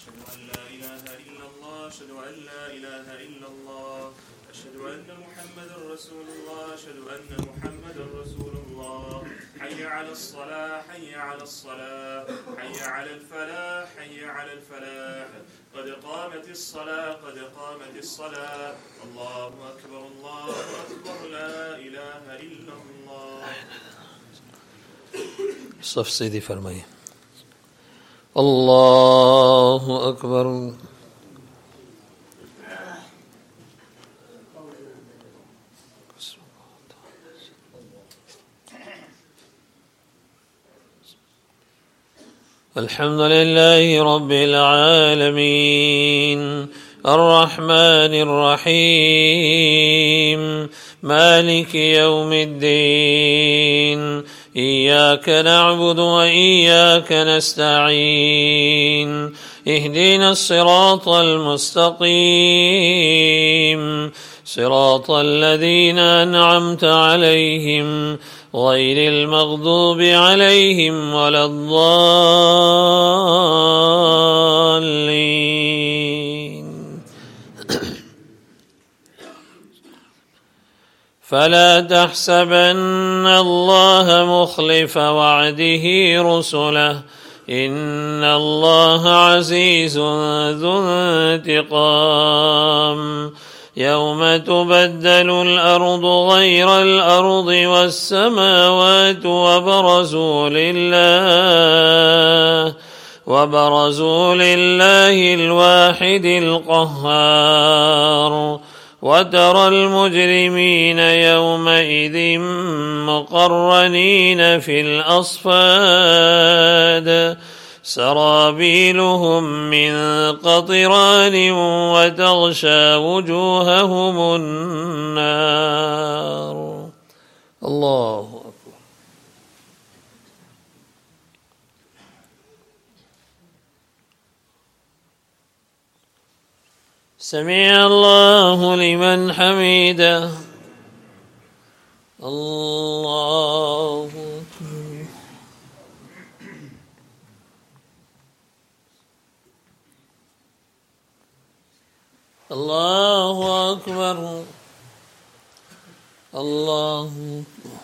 أشهد أن لا إله إلا الله أشهد أن لا إله إلا الله أشهد أن محمدا رسول الله أشهد أن محمدا رسول الله حي على الصلاة حي على الصلاة حي على الفلاح حي على الفلاح قد قامت الصلاة قد قامت الصلاة الله أكبر الله أكبر لا إله إلا الله. صف سيدي فرمائے الله أكبر. الحمد لله رب العالمين الرحمن الرحيم مالك يوم الدين إياك نعبد وإياك نستعين اهدنا الصراط المستقيم صراط الذين أنعمت عليهم غير المغضوب عليهم ولا الضالين. فلا تحسبن الله مخلف وعده رسله إن الله عزيز ذو انتقام يوم تبدل الأرض غير الأرض والسماوات وبرزوا لله الواحد القهار وترى المجرمين يومئذ مقرنين في الأصفاد سرابيلهم من قطران وتغشى وجوههم النار. الله أكبر. سمع الله لمن حمده. الله أكبر. الله أكبر. الله أكبر.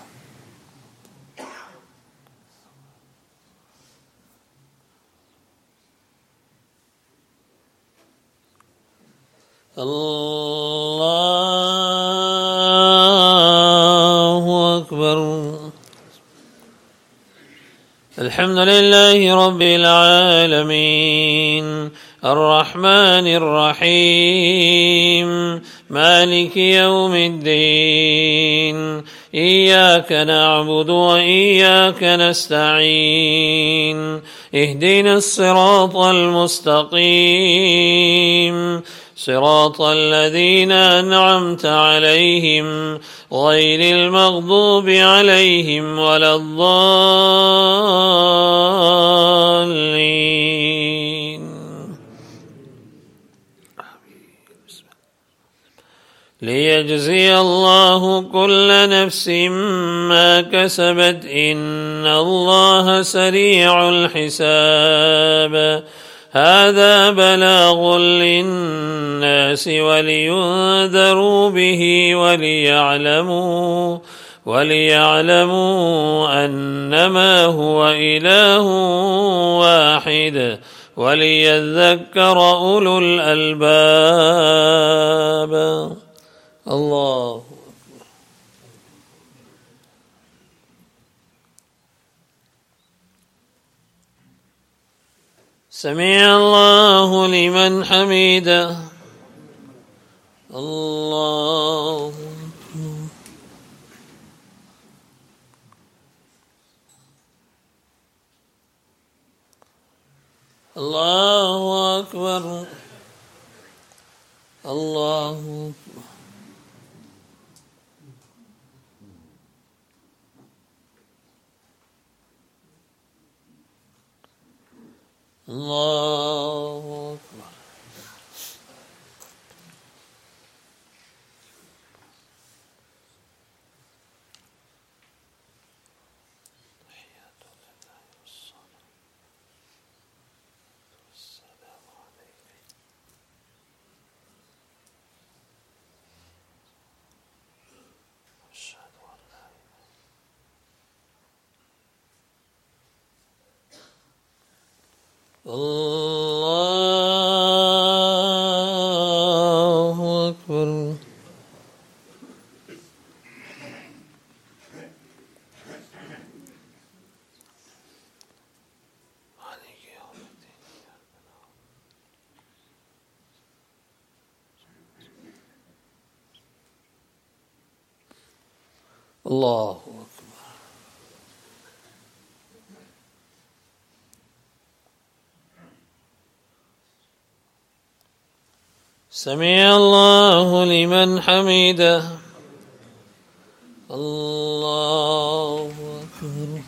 الله أكبر. الحمد لله رب العالمين الرحمن الرحيم مالك يوم الدين إياك نعبد وإياك نستعين اهدنا الصراط المستقيم صراط الذين أنعمت عليهم غير المغضوب عليهم ولا الضالين. ليجزي الله كل نفس ما كسبت إن الله سريع الحساب. هذا بلاغ للناس ولينذروا به وليعلموا أنما هو إله واحد وليذكر أولو الألباب. الله سمع الله لمن حمده. الله الله أكبر. الله أكبر. الله أكبر. الله أكبر. الله أكبر. سمع الله لمن حمده. الله أكبر.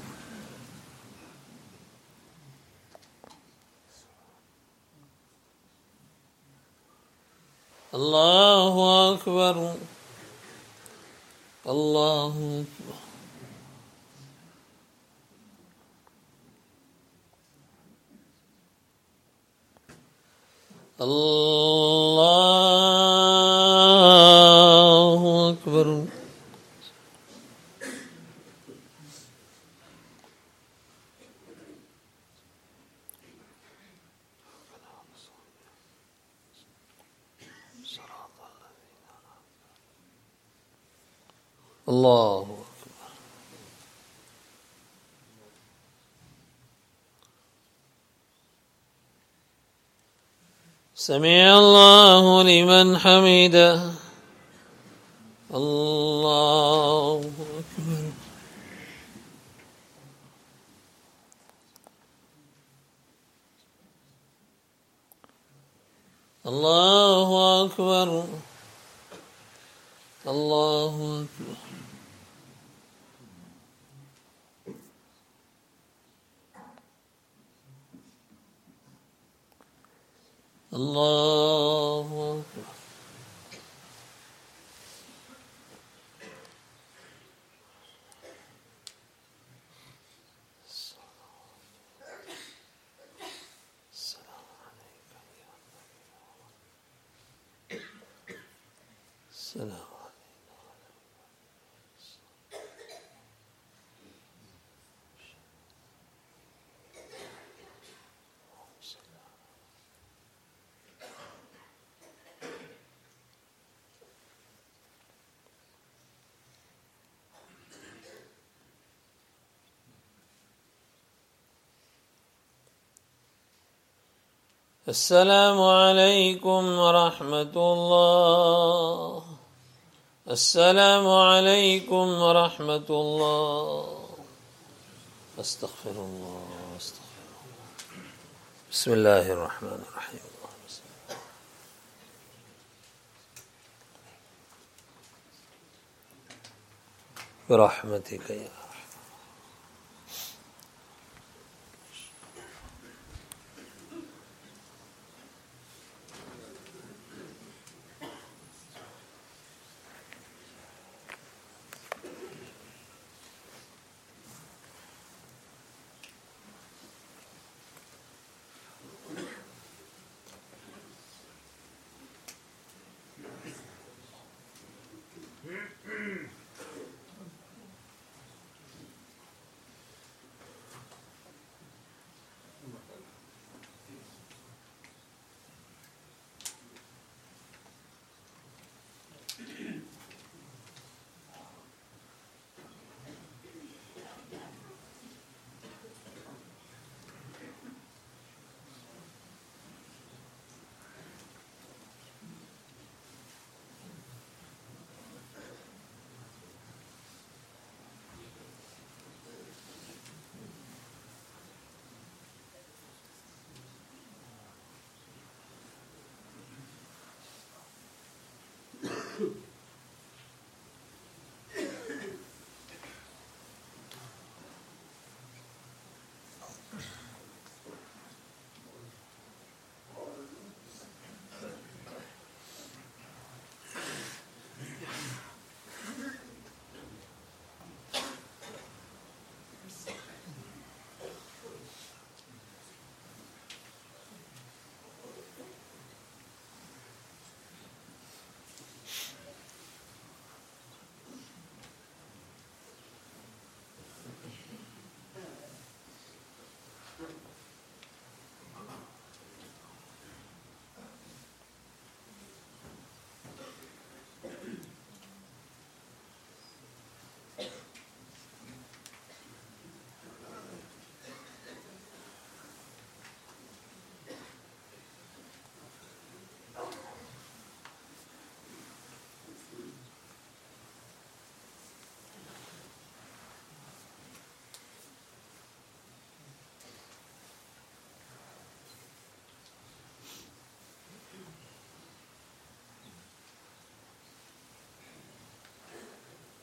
الله أكبر. الله أكبر. الله أكبر. الله أكبر. سمع الله لمن حمده. الله أكبر. الله أكبر. الله أكبر. الله أكبر. السلام عليك يا نبي. السلام السلام عليكم ورحمة الله. السلام عليكم ورحمة الله. أستغفر الله. أستغفر الله. بسم الله الرحمن الرحيم. برحمتك يا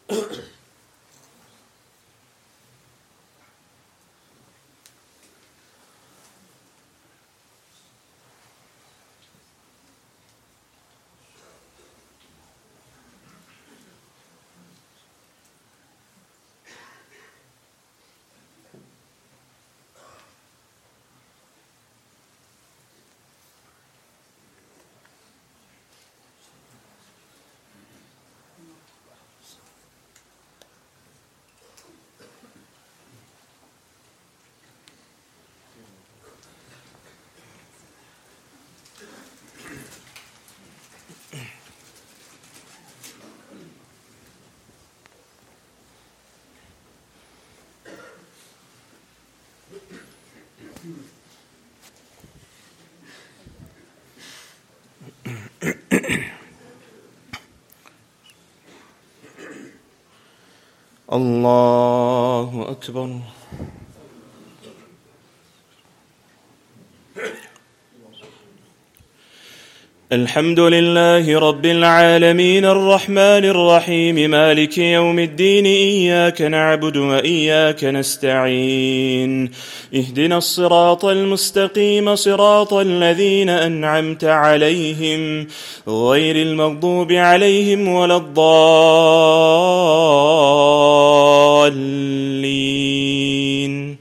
الله أكبر. الحمد لله رب العالمين الرحمن الرحيم مالك يوم الدين إياك نعبد وإياك نستعين اهدنا الصراط المستقيم صراط الذين أنعمت عليهم غير المغضوب عليهم ولا الضالين.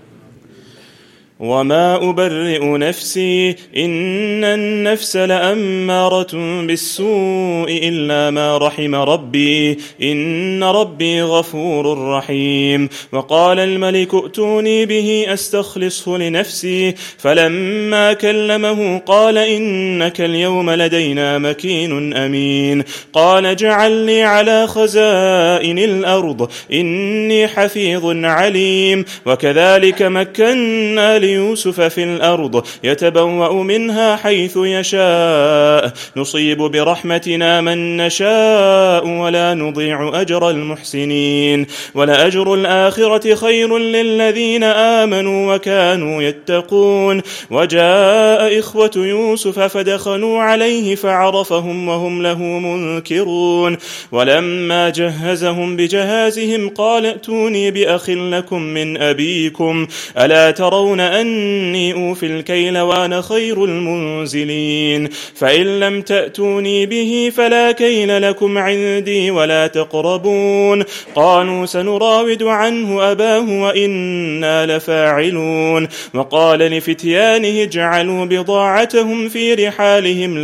وما أبرئ نفسي إن النفس لأمارة بالسوء إلا ما رحم ربي إن ربي غفور رحيم. وقال الملك ائتوني به أستخلصه لنفسي فلما كلمه قال إنك اليوم لدينا مكين أمين. قال اجعلني على خزائن الأرض إني حفيظ عليم. وكذلك مكنا ليوسف في الأرض يتبوأ منها حيث يشاء نصيب برحمتنا من نشاء ولا نضيع أجر المحسنين. ولأجر الآخرة خير للذين آمنوا وكانوا يتقون. وجاء إخوة يوسف فدخلوا عليه فعرفهم وهم له منكرون. ولما جهزهم بجهازهم قال ائتوني بأخ لكم من أبيكم ألا ترون أني أوفي الكيل وأنا خير المنزلين. فإن لم تأتوني به فلا كيل لكم عندي ولا تقربون. قالوا سنراود عنه أباه وإنا لفاعلون. وقال لفتيانه اجعلوا بضاعتهم في رحالهم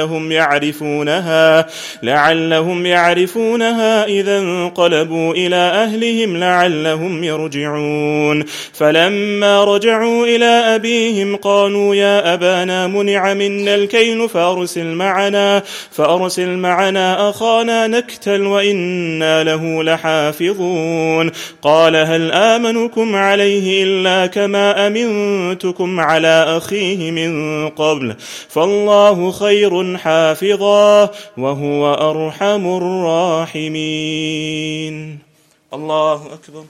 لعلهم يعرفونها إذا انقلبوا إلى أهلهم لعلهم يرجعون. فلما رجعوا إلى أبيهم قالوا يا أبانا منع منا الكيل فأرسل معنا أخانا نكتل وإنا له لحافظون. قال هل آمنكم عليه إلا كما أمنتكم على أخيه من قبل فالله خير حافظا وهو أرحم الراحمين. الله أكبر.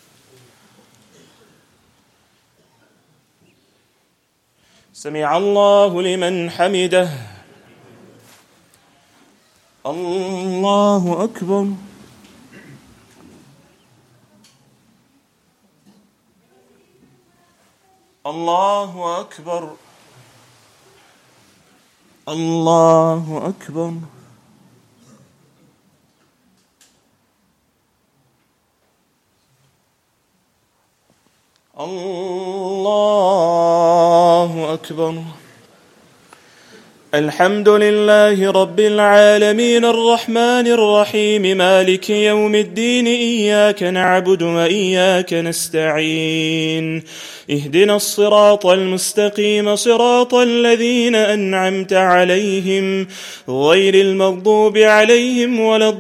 سمع الله لمن حمده. الله أكبر. الله أكبر. الله أكبر. الله أكبر. الحمد لله رب العالمين الرحمن الرحيم مالك يوم الدين إياك نعبد وإياك نستعين اهدنا الصراط المستقيم صراط الذين أنعمت عليهم غير المغضوب عليهم ولا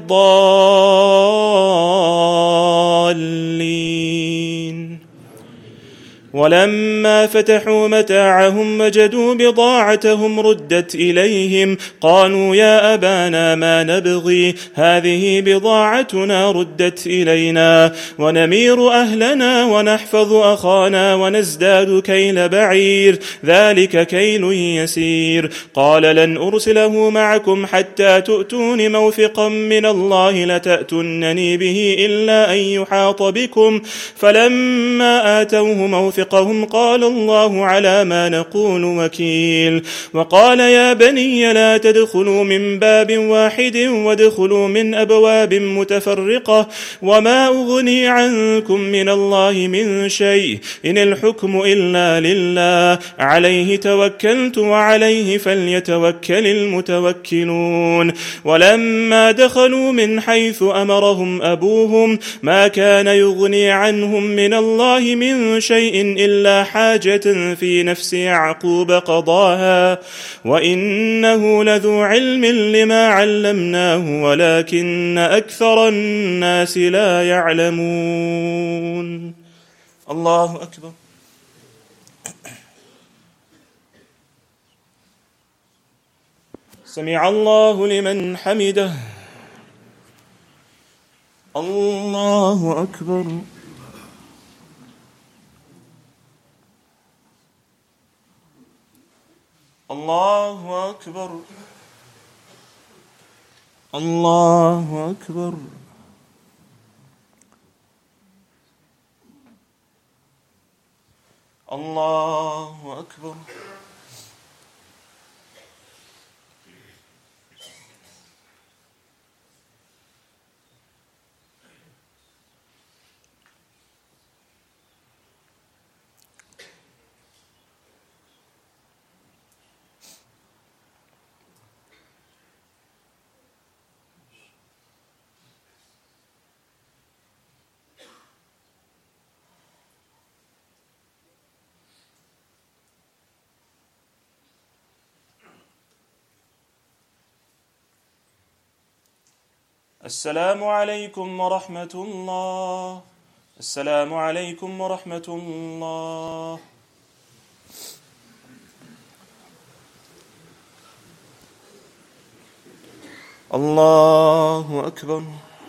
الضالين. ولما فتحوا متاعهم وجدوا بضاعتهم ردت إليهم قالوا يا أبانا ما نبغي هذه بضاعتنا ردت إلينا ونمير أهلنا ونحفظ أخانا ونزداد كيل بعير ذلك كيل يسير قال لن أرسله معكم حتى تؤتون موثقا من الله لتأتونني به إلا أن يحاط بكم فلما آتوه موثقهم قال الله على ما نقول وكيل وقال يا بني لا تدخلوا من باب واحد وادخلوا من أبواب متفرقة وما أغني عنكم من الله من شيء إن الحكم إلا لله عليه توكلت وعليه فليتوكل المتوكلون ولما دخلوا من حيث أمرهم أبوهم ما كان يغني عنهم من الله من شيء إلا حاجة في نفس يعقوب قضاها وإنه لذو علم لما علمناه ولكن أكثر الناس لا يعلمون. الله أكبر. سمع الله لمن حمده. الله أكبر. الله أكبر. الله أكبر. الله أكبر. السلام عليكم ورحمة الله. السلام عليكم ورحمة الله. الله أكبر.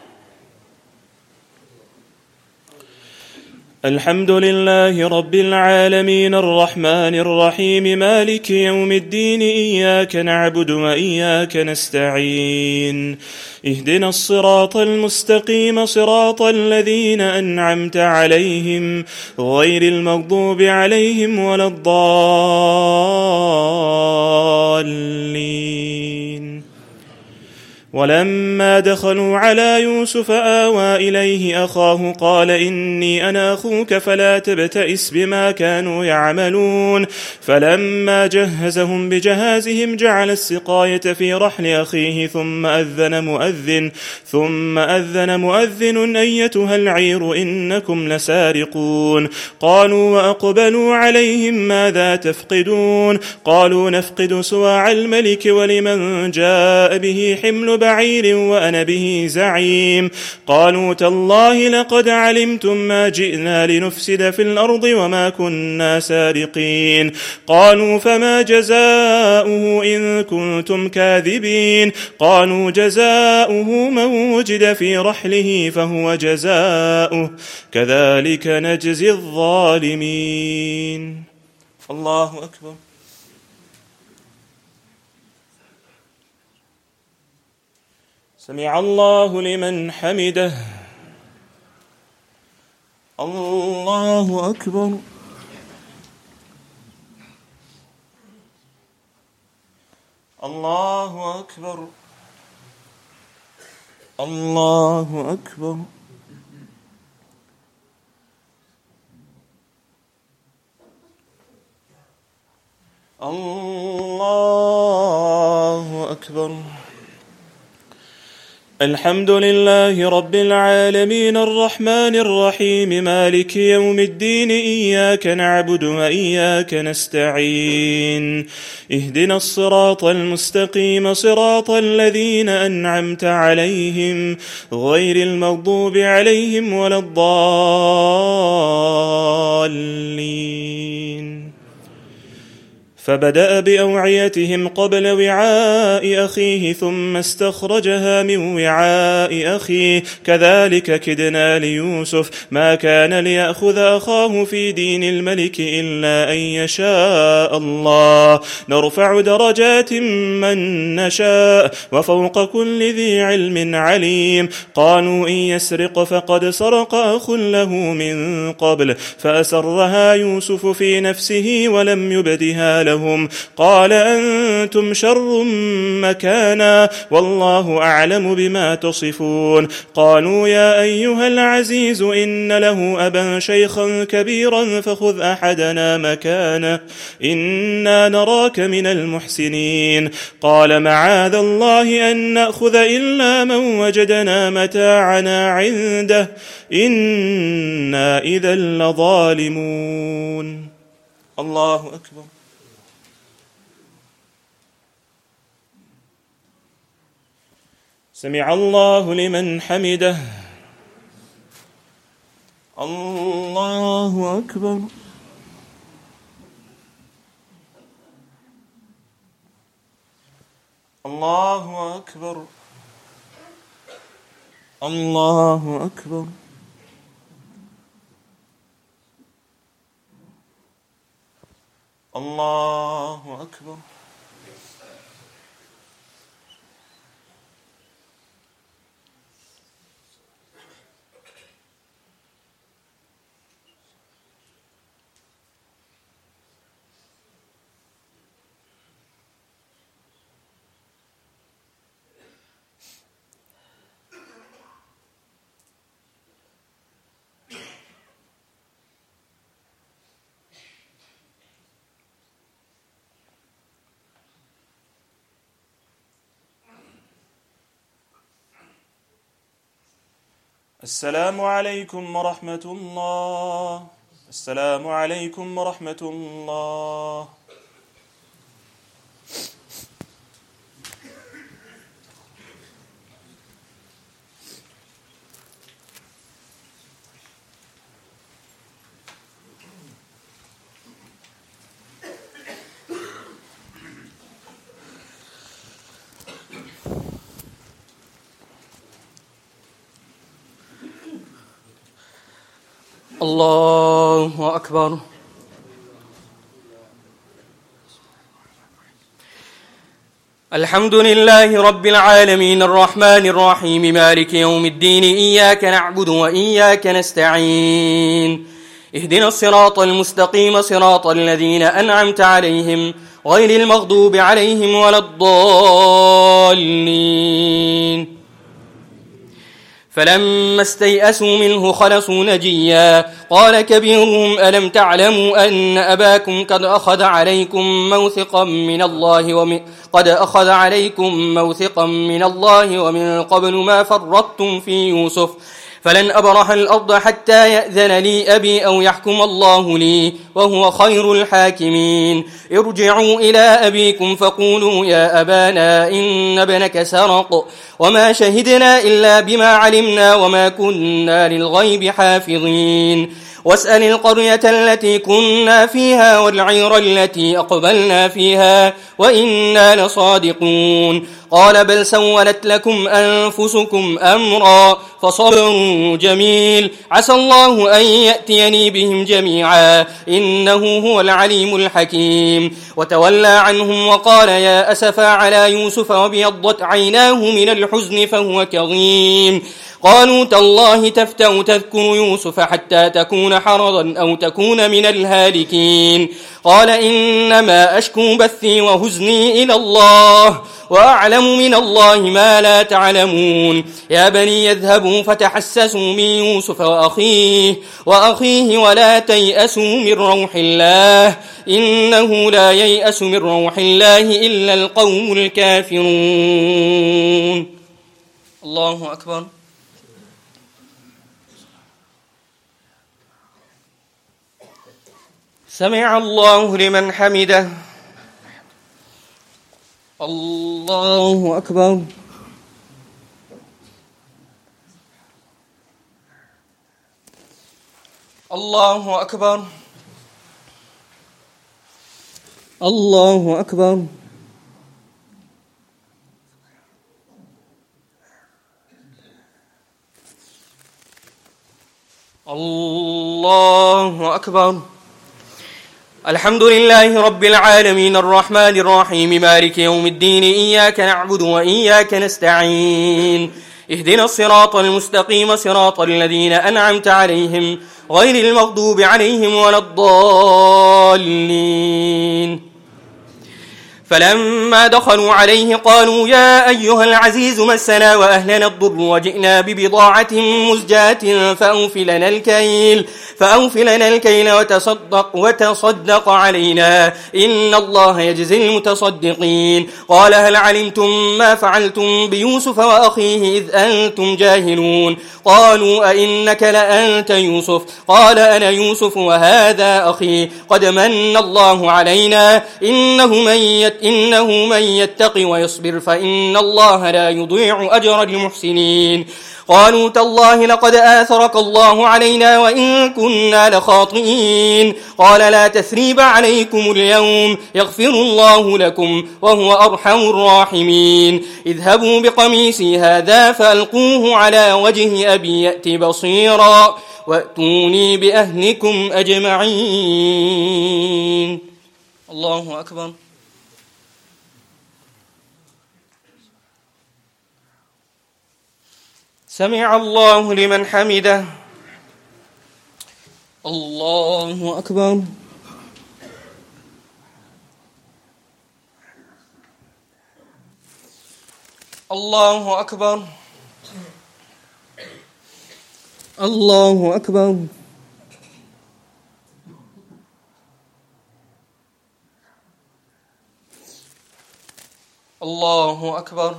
الحمد لله رب العالمين الرحمن الرحيم مالك يوم الدين إياك نعبد وإياك نستعين اهدنا الصراط المستقيم صراط الذين أنعمت عليهم غير المغضوب عليهم ولا الضالين. ولما دخلوا على يوسف آوى إليه أخاه قال إني أنا أخوك فلا تبتئس بما كانوا يعملون فلما جهزهم بجهازهم جعل السقاية في رحل أخيه ثم أذن مؤذن أيتها العير إنكم لسارقون قالوا وأقبلوا عليهم ماذا تفقدون قالوا نفقد سواع الملك ولمن جاء به حمل بعير وأنا به زعيم قالوا تالله لقد علمتم ما جئنا لنفسد في الأرض وما كنا سارقين قالوا فما جزاؤه إن كنتم كاذبين قالوا جزاؤه من وجد في رحله فهو جزاؤه كذلك نجزي الظالمين. الله أكبر. سمع الله لمن حمده. الله أكبر. الله أكبر. الله أكبر. الله أكبر. الحمد لله رب العالمين الرحمن الرحيم مالك يوم الدين إياك نعبد وإياك نستعين اهدنا الصراط المستقيم صراط الذين أنعمت عليهم غير المغضوب عليهم ولا الضالين. فبدأ بأوعيتهم قبل وعاء أخيه ثم استخرجها من وعاء أخيه كذلك كدنا ليوسف ما كان ليأخذ أخاه في دين الملك إلا أن يشاء الله نرفع درجات من نشاء وفوق كل ذي علم عليم. قالوا إن يسرق فقد سرق أخ له من قبل فأسرها يوسف في نفسه ولم يبدها له قال أنتم شر مكانا والله أعلم بما تصفون. قالوا يا أيها العزيز إن له أبا شيخا كبيرا فخذ أحدنا مكانه إنا نراك من المحسنين. قال معاذ الله أن نأخذ إلا من وجدنا متاعنا عنده إنا إذا لظالمون. الله أكبر. سمع الله لمن حمده. الله أكبر. الله أكبر. الله أكبر. الله أكبر. السلام عليكم ورحمة الله. السلام عليكم ورحمة الله. الله أكبر. الحمد لله رب العالمين الرحمن الرحيم مالك يوم الدين إياك نعبد وإياك نستعين اهدنا الصراط المستقيم صراط الذين أنعمت عليهم غير المغضوب عليهم ولا الضالين. فلما استيئسوا منه خلصوا نجيا قال كبيرهم ألم تعلموا أن أباكم قد أخذ عليكم موثقا من الله ومن قبل ما فرطتم في يوسف فلن أبرح الأرض حتى يأذن لي أبي أو يحكم الله لي وهو خير الحاكمين. ارجعوا إلى أبيكم فقولوا يا أبانا إن ابنك سرق وما شهدنا إلا بما علمنا وما كنا للغيب حافظين. واسأل القرية التي كنا فيها والعير التي أقبلنا فيها وإنا لصادقون. قال بل سولت لكم أنفسكم أمرا فصبر جميل عسى الله أن يأتيني بهم جميعا إنه هو العليم الحكيم. وتولى عنهم وقال يا أسفا على يوسف وابيضت عيناه من الحزن فهو كظيم. قالوا تالله تفتأ تذكر يوسف حتى تكون حرضا أو تكون من الهالكين. قال إنما أشكو بثي وهزني إلى الله وأعلم من الله ما لا تعلمون. يا بني يذهبوا فتحسسوا من يوسف وأخيه ولا تيأسوا من روح الله إنه لا ييأس من روح الله إلا القوم الكافرون. الله أكبر. سمع الله لمن حمده. الله أكبر. الله أكبر. الله أكبر. الله أكبر. الحمد لله رب العالمين الرحمن الرحيم مالك يوم الدين إياك نعبد وإياك نستعين اهدنا الصراط المستقيم صراط الذين أنعمت عليهم غير المغضوب عليهم ولا الضالين. فلما دخلوا عليه قالوا يا أيها العزيز مسنا وأهلنا الضر وجئنا ببضاعة مزجاة فأوف لنا الكيل وتصدق علينا إن الله يجزي المتصدقين. قال هل علمتم ما فعلتم بيوسف وأخيه إذ أنتم جاهلون؟ قالوا أئنك لأنت يوسف؟ قال أنا يوسف وهذا أخي قد من الله علينا إنه من يتق ويصبر فإن الله لا يضيع أجر المحسنين. قالوا تالله لقد آثرك الله علينا وإن كنا لخاطئين. قال لا تثريب عليكم اليوم يغفر الله لكم وهو أرحم الراحمين. اذهبوا بقميصي هذا فألقوه على وجه أبي يأت بصيرا وأتوني بأهلكم أجمعين. الله أكبر. سمع الله لمن حمده. الله أكبر. الله أكبر. الله أكبر. الله أكبر.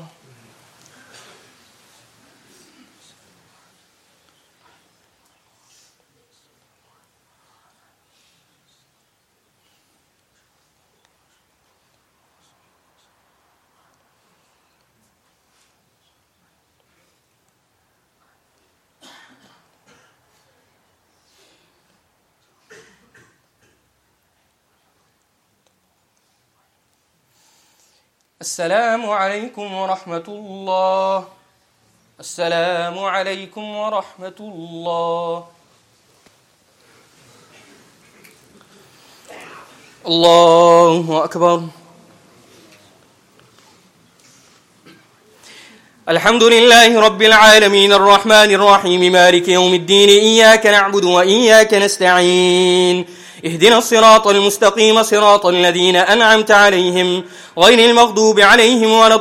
السلام عليكم ورحمة الله. السلام عليكم ورحمة الله. الله أكبر. الحمد لله رب العالمين الرحمن الرحيم مالك يوم الدين إياك نعبد وإياك نستعين اهدنا الصراط المستقيم صراط الذين أنعمت عليهم غير المغضوب عليهم ولا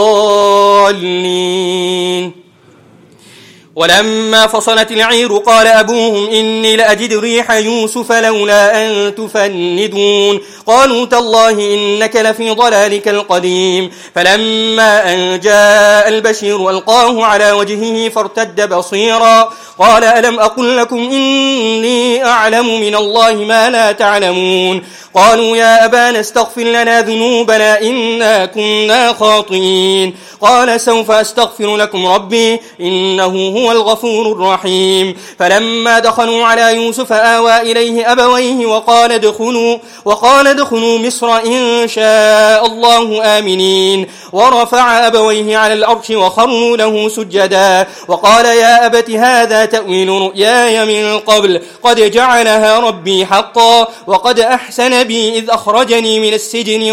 الضالين. ولما فصلت العير قال أبوهم إني لأجد ريح يوسف لولا أن تفندون. قالوا تالله إنك لفي ضلالك القديم. فلما أن جاء البشير ألقاه على وجهه فارتد بصيرا قال ألم أقل لكم إني أعلم من الله ما لا تعلمون؟ قالوا يا أبانا استغفر لنا ذنوبنا إنا كنا خاطئين. قال سوف أستغفر لكم ربي إنه هو الغفور الرحيم. فلما دخلوا على يوسف آوى إليه أبويه وقال ادخلوا مصر إن شاء الله آمنين. ورفع أبويه على العرش وخروا له سجدا وقال يا أبت هذا تأويل رؤياي من قبل قد جعلها ربي حقا وقد أحسن بي إذ أخرجني من السجن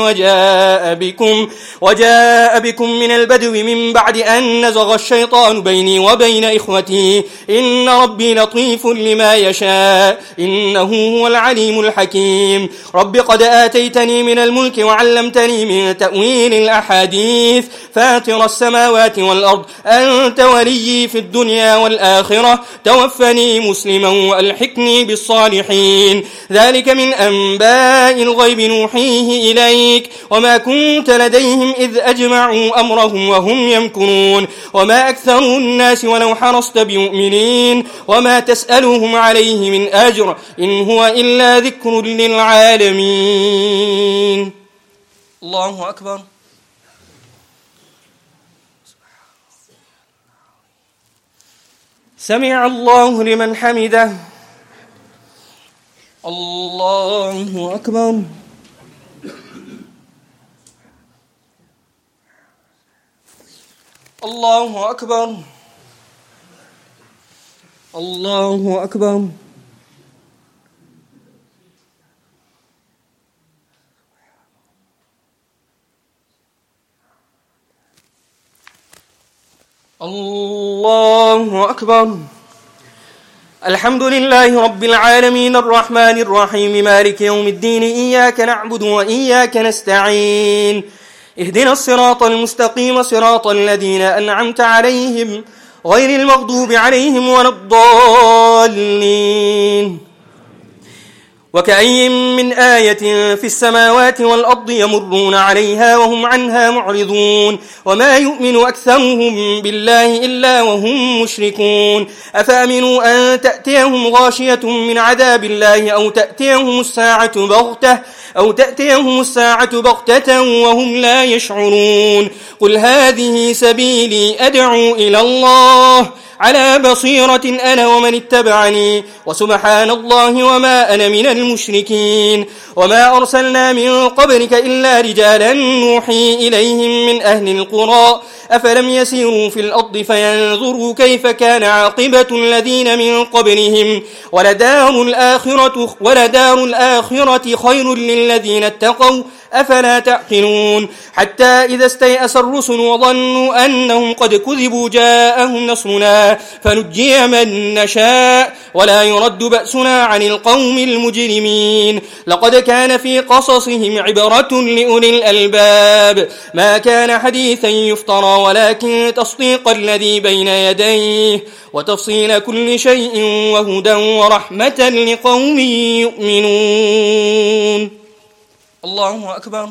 وجاء بكم من البدو من بعد أن نزغ الشيطان بيني وبين إخوتي إن ربي لطيف لما يشاء إنه هو العليم الحكيم رب قد آتيتني من الملك وعلمتني من تأويل الأحاديث فاطر السماوات والأرض أنت ولي في الدنيا والآخرة توفني مسلما وألحقني بالصالحين ذلك من أنباء الغيب نوحيه إليك وما كنت لديهم إذ أجمعوا أمرهم وهم يمكرون وما أكثر الناس ولو حرصت بمؤمنين وما تسألهم عليه من أجر إن هو إلا ذكر للعالمين الله أكبر سمع الله لمن حمده الله أكبر الله أكبر الله أكبر الله أكبر الحمد لله رب العالمين الرحمن الرحيم مالك يوم الدين إياك نعبد وإياك نستعين اهدنا الصراط المستقيم صراط الذين أنعمت عليهم غير المغضوب عليهم ولا الضالين وكأي من آية في السماوات والأرض يمرون عليها وهم عنها معرضون وما يؤمن أكثرهم بالله إلا وهم مشركون أفأمنوا أن تأتيهم غاشية من عذاب الله أو تأتيهم الساعة بغتة وهم لا يشعرون قل هذه سبيلي أدعو إلى الله على بصيرة أنا ومن اتبعني وسبحان الله وما أنا من المشركين وما أرسلنا من قبلك إلا رجالا نوحي إليهم من أهل القرى أفلم يسيروا في الأرض فينظروا كيف كان عاقبة الذين من قبلهم ولدار الآخرة خير للذين اتقوا أفلا تعقلون حتى إذا استيأس الرسل وظنوا أنهم قد كذبوا جاءهم نصرنا فنجي من نشاء ولا يرد بأسنا عن القوم المجرمين لقد كان في قصصهم عبرة لأولي الألباب ما كان حديثا يفترى ولكن تصديق الذي بين يديه وتفصيل كل شيء وهدى ورحمة لقوم يؤمنون الله أكبر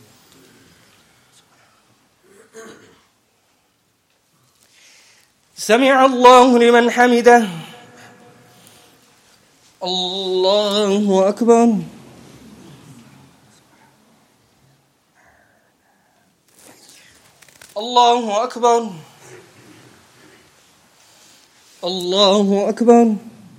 سمع الله لمن حمده الله أكبر الله أكبر الله أكبر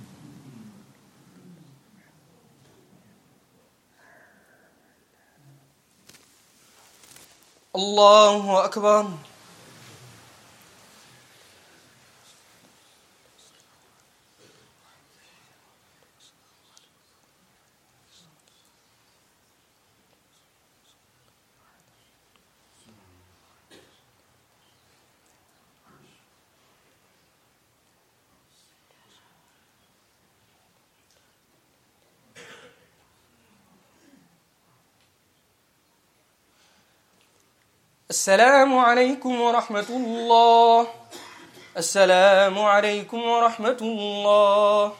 الله أكبر السلام عليكم ورحمة الله السلام عليكم ورحمة الله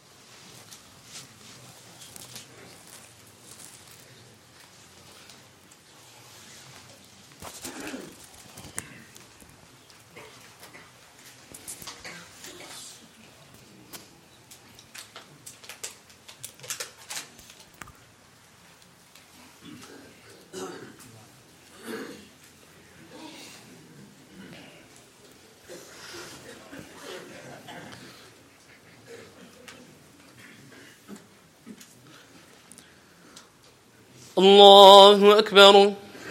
الله أكبر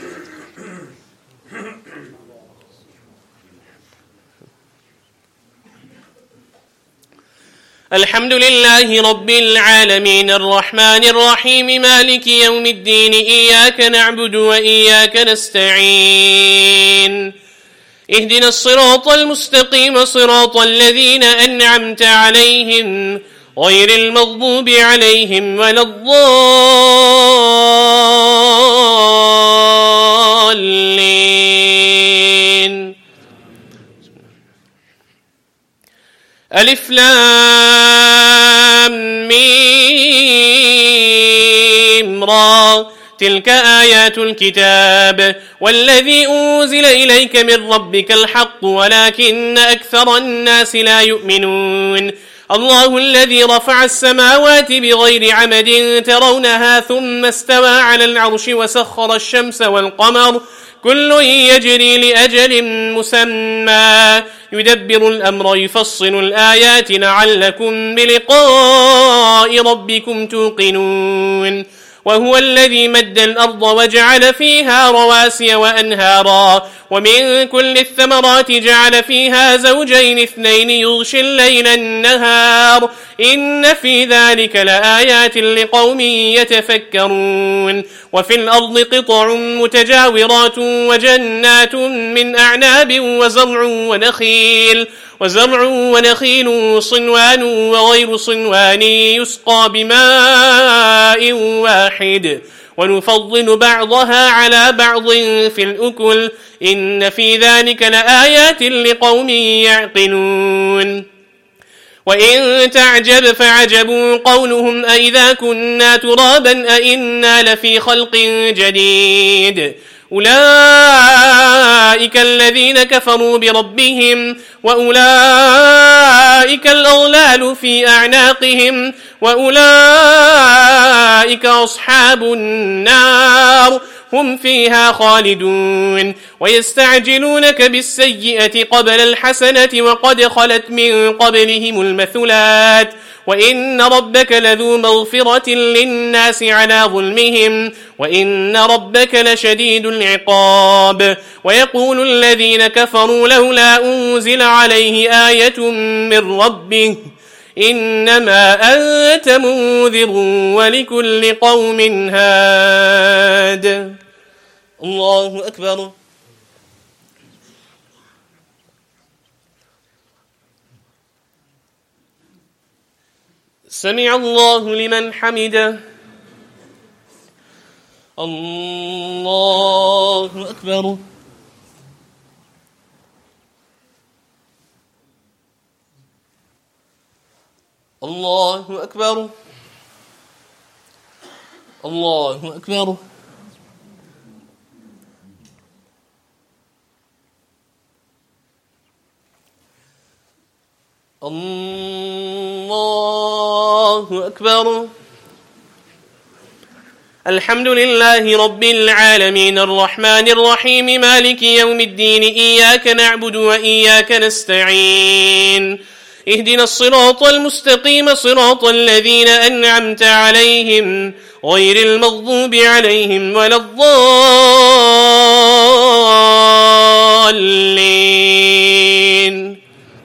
الحمد لله رب العالمين الرحمن الرحيم مالك يوم الدين إياك نعبد وإياك نستعين اهدنا الصراط المستقيم صراط الذين أنعمت عليهم غير المغضوب عليهم ولا الضالين. ألف لام ميم را تلك آيات الكتاب والذي أنزل إليك من ربك الحق ولكن أكثر الناس لا يؤمنون. الله الذي رفع السماوات بغير عمد ترونها ثم استوى على العرش وسخر الشمس والقمر كل يجري لأجل مسمى يدبر الأمر يفصل الآيات لعلكم بلقاء ربكم توقنون. وهو الذي مد الأرض وجعل فيها رواسي وأنهارا ومن كل الثمرات جعل فيها زوجين اثنين يغشي الليل النهار إن في ذلك لآيات لقوم يتفكرون. وفي الأرض قطع متجاورات وجنات من أعناب وزرع ونخيل صنوان وغير صنوان يسقى بماء واحد ونفضل بعضها على بعض في الأكل إن في ذلك لآيات لقوم يعقلون. وإن تعجب فعجب قولهم أئذا كنا ترابا أئنا لفي خلق جديد أولئك الذين كفروا بربهم وأولئك الأغلال في أعناقهم وأولئك أصحاب النار هم فيها خالدون. ويستعجلونك بالسيئة قبل الحسنة وقد خلت من قبلهم المثلات وإن ربك لذو مغفرة للناس على ظلمهم وإن ربك لشديد العقاب. ويقول الذين كفروا لولا أنزل عليه آية من ربه إنما أنت منذر ولكل قوم هاد. الله أكبر. سمع الله لمن حمده. الله أكبر. الله أكبر. الله أكبر. الله أكبر. الحمد لله رب العالمين الرحمن الرحيم مالك يوم الدين إياك نعبد وإياك نستعين اهدنا الصراط المستقيم صراط الذين أنعمت عليهم غير المغضوب عليهم ولا الضالين.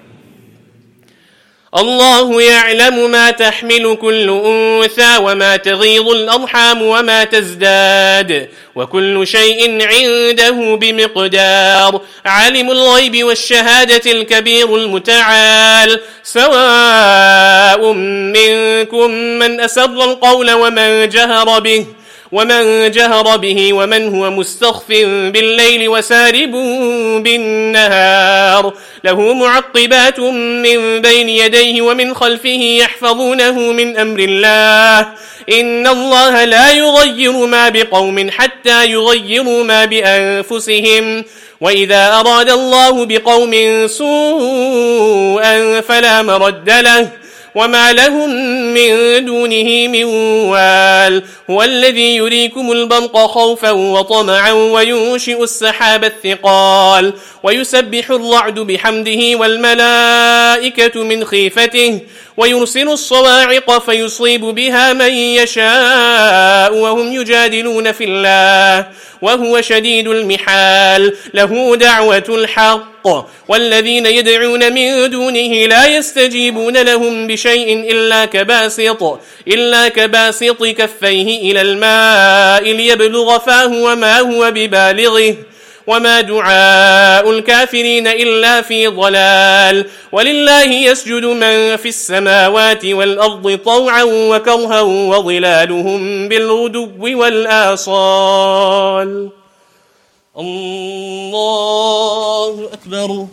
الله يعلم ما تحمل كل أنثى وما تغيض الأرحام وما تزداد وكل شيء عنده بمقدار. عالم الغيب والشهادة الكبير المتعال سواء منكم من أسر القول ومن جهر به ومن هو مستخف بالليل وسارب بالنهار له معقبات من بين يديه ومن خلفه يحفظونه من أمر الله إن الله لا يغير ما بقوم حتى يغيروا ما بأنفسهم وإذا أراد الله بقوم سوءا فلا مرد له وما لهم من دونه من وال. هو الذي يريكم البرق خوفا وطمعا وينشئ السحاب الثقال ويسبح الرعد بحمده والملائكة من خيفته ويرسل الصواعق فيصيب بها من يشاء وهم يجادلون في الله وهو شديد المحال. له دعوة الحق والذين يدعون من دونه لا يستجيبون لهم بشيء إلا كباسط كفيه إلى الماء ليبلغ فاه وما هو ببالغه وما دعاء الكافرين إلا في ضلال ولله يسجد من في السماوات والأرض طوعا وكرها وظلالهم بالغدو والآصال الله أكبر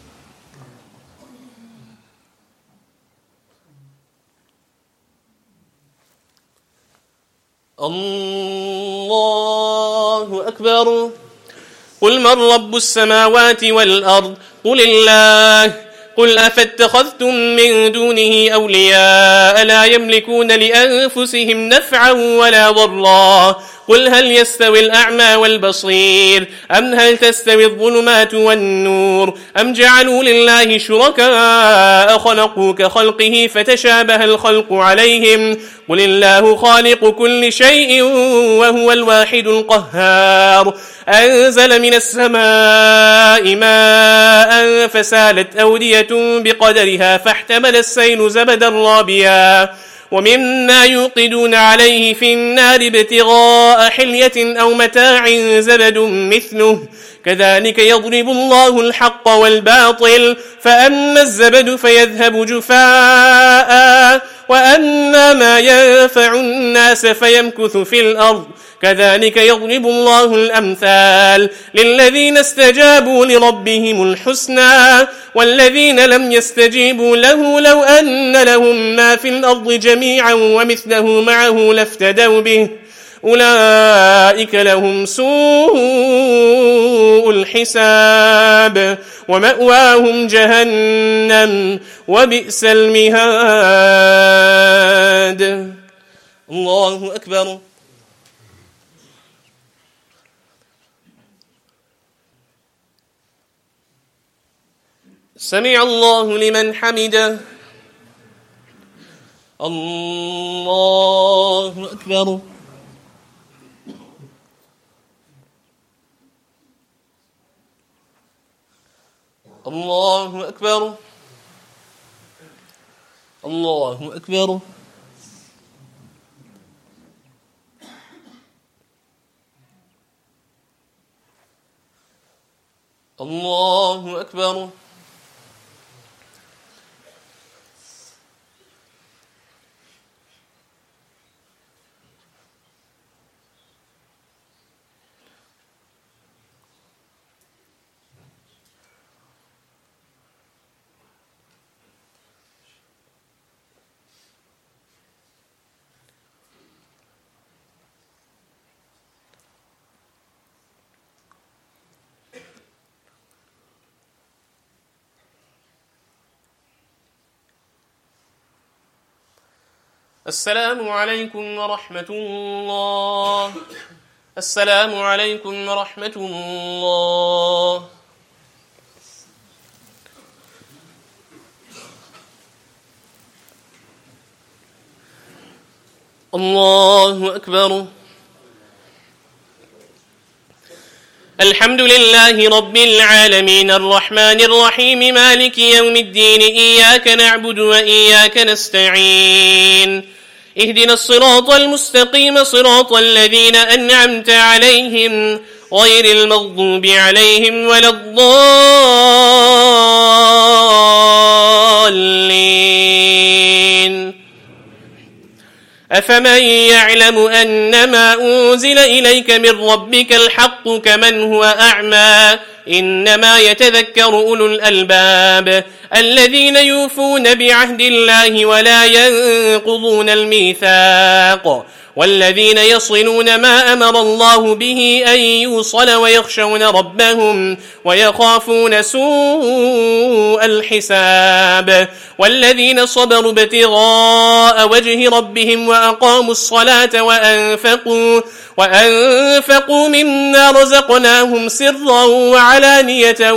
الله أكبر قل من رب السماوات والأرض قل الله قل أفاتخذتم من دونه أولياء لا يملكون لأنفسهم نفعا ولا ضرا قل هل يستوي الأعمى والبصير أم هل تستوي الظلمات والنور أم جعلوا لله شركاء خلقوا كخلقه فتشابه الخلق عليهم قل الله خالق كل شيء وهو الواحد القهار أنزل من السماء ماء فسالت أودية بقدرها فاحتمل السيل زبدا رابيا ومما يوقدون عليه في النار ابتغاء حلية أو متاع زبد مثله كذلك يضرب الله الحق والباطل فأما الزبد فيذهب جفاء وأما ما ينفع الناس فيمكث في الأرض كذلك يضرب الله الأمثال للذين استجابوا لربهم الحسنى والذين لم يستجيبوا له لو أن لهم ما في الأرض جميعا ومثله معه لافتدوا به أولئك لهم سوء الحساب ومأواهم جهنم وبئس المهاد الله أكبر سمع الله لمن حمده الله أكبر الله أكبر الله أكبر الله أكبر السلام عليكم ورحمة الله السلام عليكم ورحمة الله الله أكبر الحمد لله رب العالمين الرحمن الرحيم مالك يوم الدين إياك نعبد وإياك نستعين اهدنا الصراط المستقيم صراط الذين أنعمت عليهم غير المغضوب عليهم ولا الضالين أفمن يعلم أنما أنزل إليك من ربك الحق كمن هو أعمى إنما يتذكر أولو الألباب الذين يوفون بعهد الله ولا ينقضون الميثاق والذين يصلون ما أمر الله به أن يوصل ويخشون ربهم ويخافون سوء الحساب والذين صبروا ابتغاء وجه ربهم وأقاموا الصلاة وأنفقوا مما رزقناهم سرا وعلانية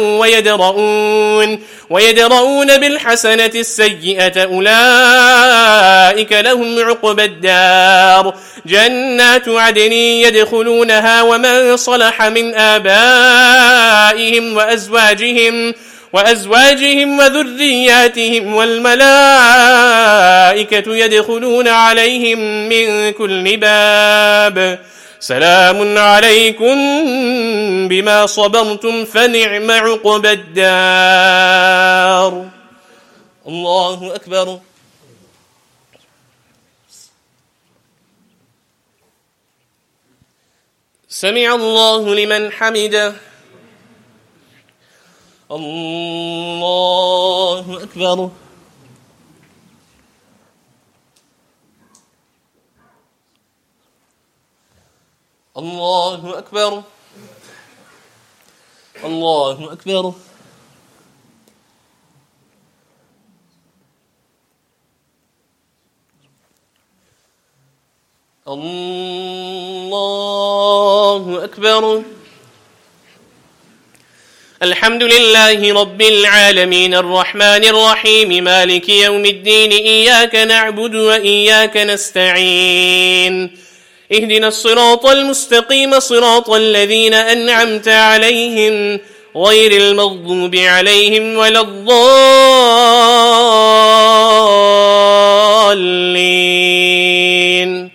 ويدرؤون بالحسنة السيئة أولئك لهم عقبى الدار جنات عدن يدخلونها ومن صلح من آبائهم وأزواجهم وذرياتهم والملائكة يدخلون عليهم من كل باب سلام عليكم بما صبرتم فنعم عقبى الدار. الله أكبر. سمع الله لمن حمده. الله أكبر. الله أكبر. الله أكبر. الله أكبر. الحمد لله رب العالمين الرحمن الرحيم مالك يوم الدين إياك نعبد وإياك نستعين اهدنا الصراط المستقيم صراط الذين أنعمت عليهم غير المغضوب عليهم ولا الضالين.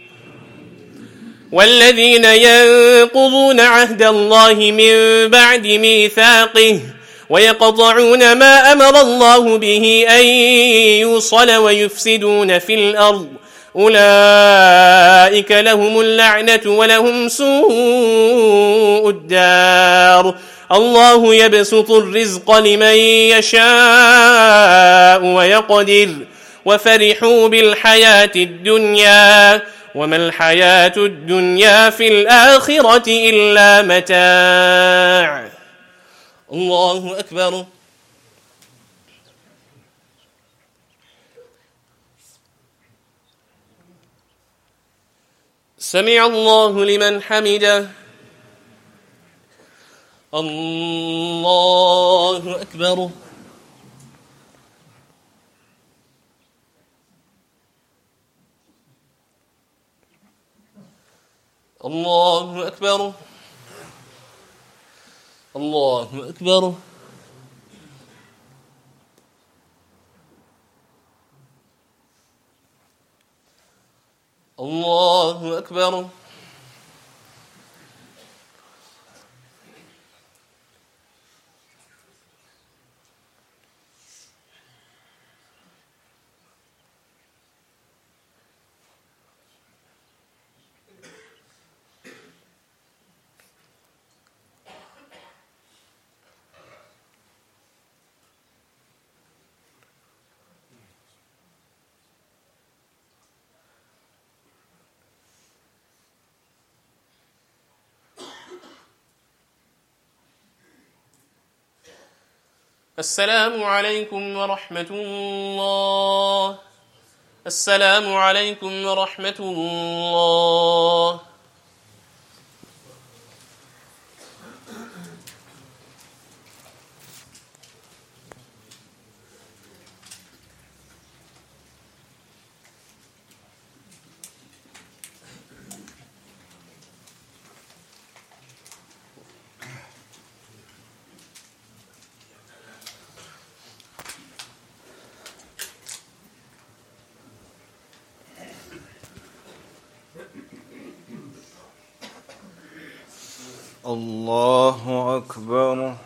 والذين ينقضون عهد الله من بعد ميثاقه ويقطعون ما أمر الله به أن يوصل ويفسدون في الأرض أولئك لهم اللعنة ولهم سوء الدار. الله يبسط الرزق لمن يشاء ويقدر وفرحوا بالحياة الدنيا وما الحياة الدنيا في الآخرة إلا متاع. الله أكبر. سمع الله لمن حمده. الله أكبر. الله أكبر. الله أكبر. الله أكبر. السلام عليكم ورحمة الله. السلام عليكم ورحمة الله. الله أكبر.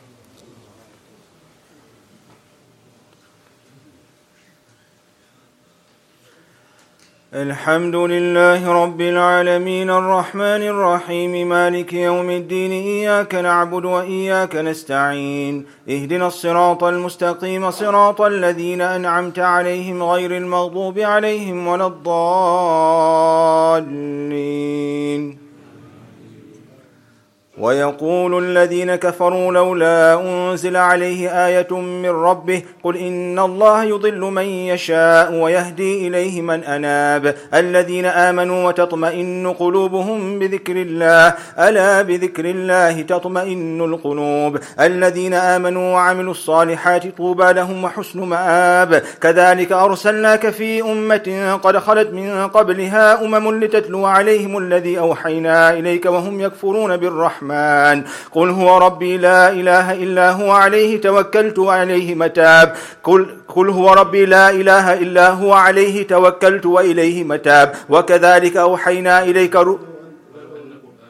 الحمد لله رب العالمين الرحمن الرحيم مالك يوم الدين إياك نعبد وإياك نستعين اهدنا الصراط المستقيم صراط الذين أنعمت عليهم غير المغضوب عليهم ولا الضالين. ويقول الذين كفروا لولا أنزل عليه آية من ربه قل إن الله يضل من يشاء ويهدي إليه من أناب الذين آمنوا وتطمئن قلوبهم بذكر الله ألا بذكر الله تطمئن القلوب الذين آمنوا وعملوا الصالحات طوبى لهم وحسن مآب. كذلك أرسلناك في أمة قد خلت من قبلها لتتلو عليهم الذي أوحينا إليك وهم يكفرون بالرحمن قل هو ربي لا إله إلا هو عليه توكلت وإليه متاب. قل هو ربي لا إله إلا هو عليه توكلت وإليه متاب. وكذلك أوحينا إليك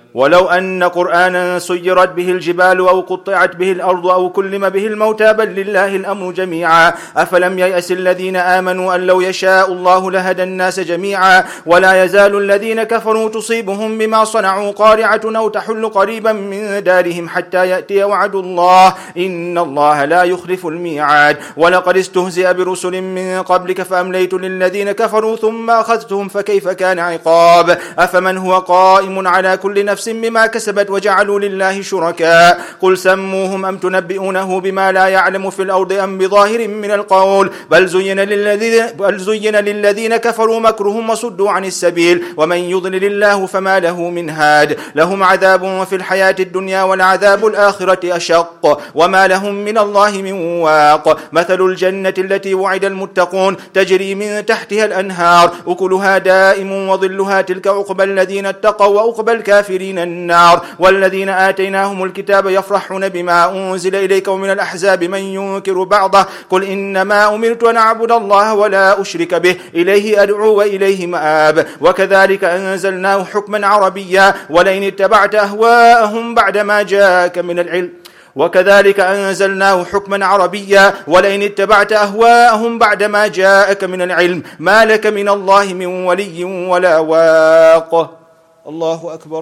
ولو أن قرآنا سيرت به الجبال أو قطعت به الأرض أو كلم به الموتى بل لله الأمر جميعا. أفلم ييأس الذين آمنوا أن لو يشاء الله لهدى الناس جميعا. ولا يزال الذين كفروا تصيبهم بما صنعوا قارعة أو تحل قريبا من دارهم حتى يأتي وعد الله إن الله لا يخلف الميعاد. ولقد استهزئ برسل من قبلك فأمليت للذين كفروا ثم أخذتهم فكيف كان عقاب. أفمن هو قائم على كل نفس بما كسبت وجعلوا لله شركاء قل سموهم أم تنبئونه بما لا يعلم في الأرض أم بظاهر من القول بل زين للذين كفروا مكرهم وصدوا عن السبيل ومن يضلل الله فما له من هاد. لهم عذاب في الحياة الدنيا والعذاب الآخرة أشق وما لهم من الله من واق. مثل الجنة التي وعد المتقون تجري من تحتها الأنهار أكلها دائم وظلها تلك عقبى الذين اتقوا وعقبى الكافرين النار. والذين آتيناهم الكتاب يفرحون بما أنزل إليك ومن الأحزاب من ينكر بعضه قل إنما أمرت أن أعبد الله ولا أشرك به إليه أدعو وإليه مآب. وكذلك أنزلناه حكما عربيا ولئن اتبعت أهواءهم بعدما جاءك من العلم وكذلك أنزلناه حكما عربيا ولئن اتبعت أهواءهم بعدما جاءك من العلم ما لك من الله من ولي ولا واق. الله أكبر.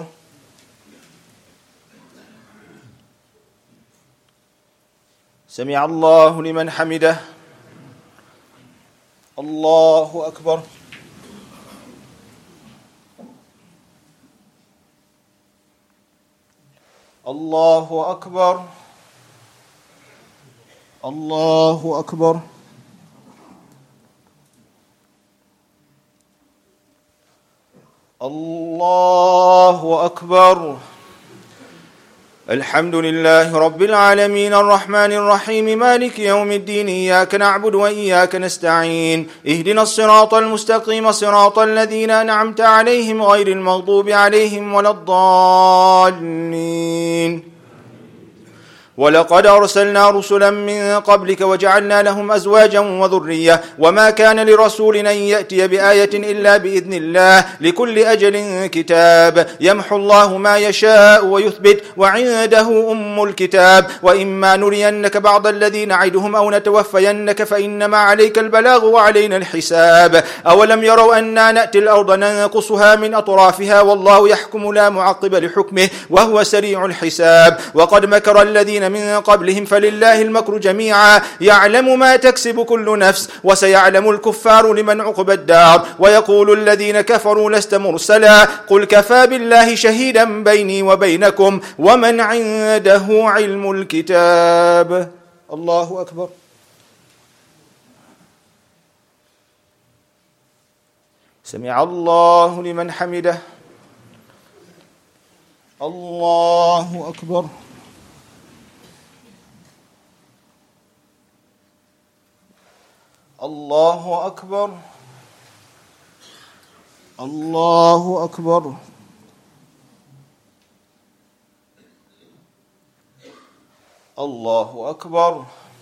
سمع الله لمن حمده. الله أكبر. الله أكبر. الله أكبر. الله أكبر. الحمد لله رب العالمين الرحمن الرحيم مالك يوم الدين إياك نعبد وإياك نستعين اهدنا الصراط المستقيم صراط الذين أنعمت عليهم غير المغضوب عليهم ولا الضالين. ولقد أرسلنا رسلا من قبلك وجعلنا لهم أزواجا وذرية وما كان لرسول أن يأتي بآية إلا بإذن الله لكل أجل كتاب يمحو الله ما يشاء ويثبت وعنده أم الكتاب. وإما نرينك بعض الذي نعدهم أو نتوفينك فإنما عليك البلاغ وعلينا الحساب. أولم يروا أننا نأتي الأرض ننقصها من أطرافها والله يحكم لا معقب لحكمه وهو سريع الحساب. وقد مكر الذين من قبلهم فلله المكر جميعا يعلم ما تكسب كل نفس وسيعلم الكفار لمن عقبى الدار. ويقول الذين كفروا لست مرسلا قل كفى بالله شهيدا بيني وبينكم ومن عنده علم الكتاب. الله أكبر. سمع الله لمن حمده. الله أكبر. الله أكبر. الله أكبر. الله أكبر.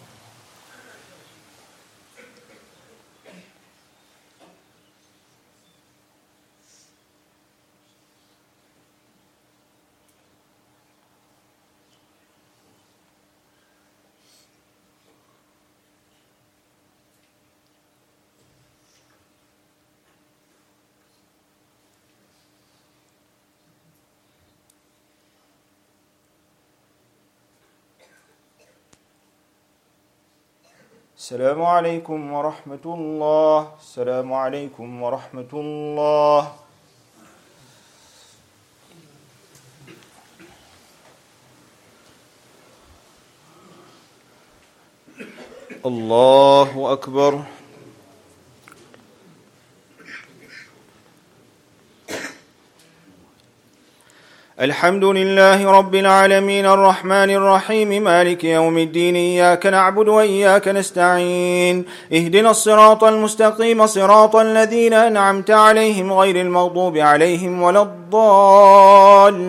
السلام عليكم ورحمة الله. السلام عليكم ورحمة الله. الله أكبر. الحمد لله رب العالمين الرحمن الرحيم مالك يوم الدين إياك نعبد وإياك نستعين اهدنا الصراط المستقيم صراط الذين أنعمت عليهم غير المغضوب عليهم ولا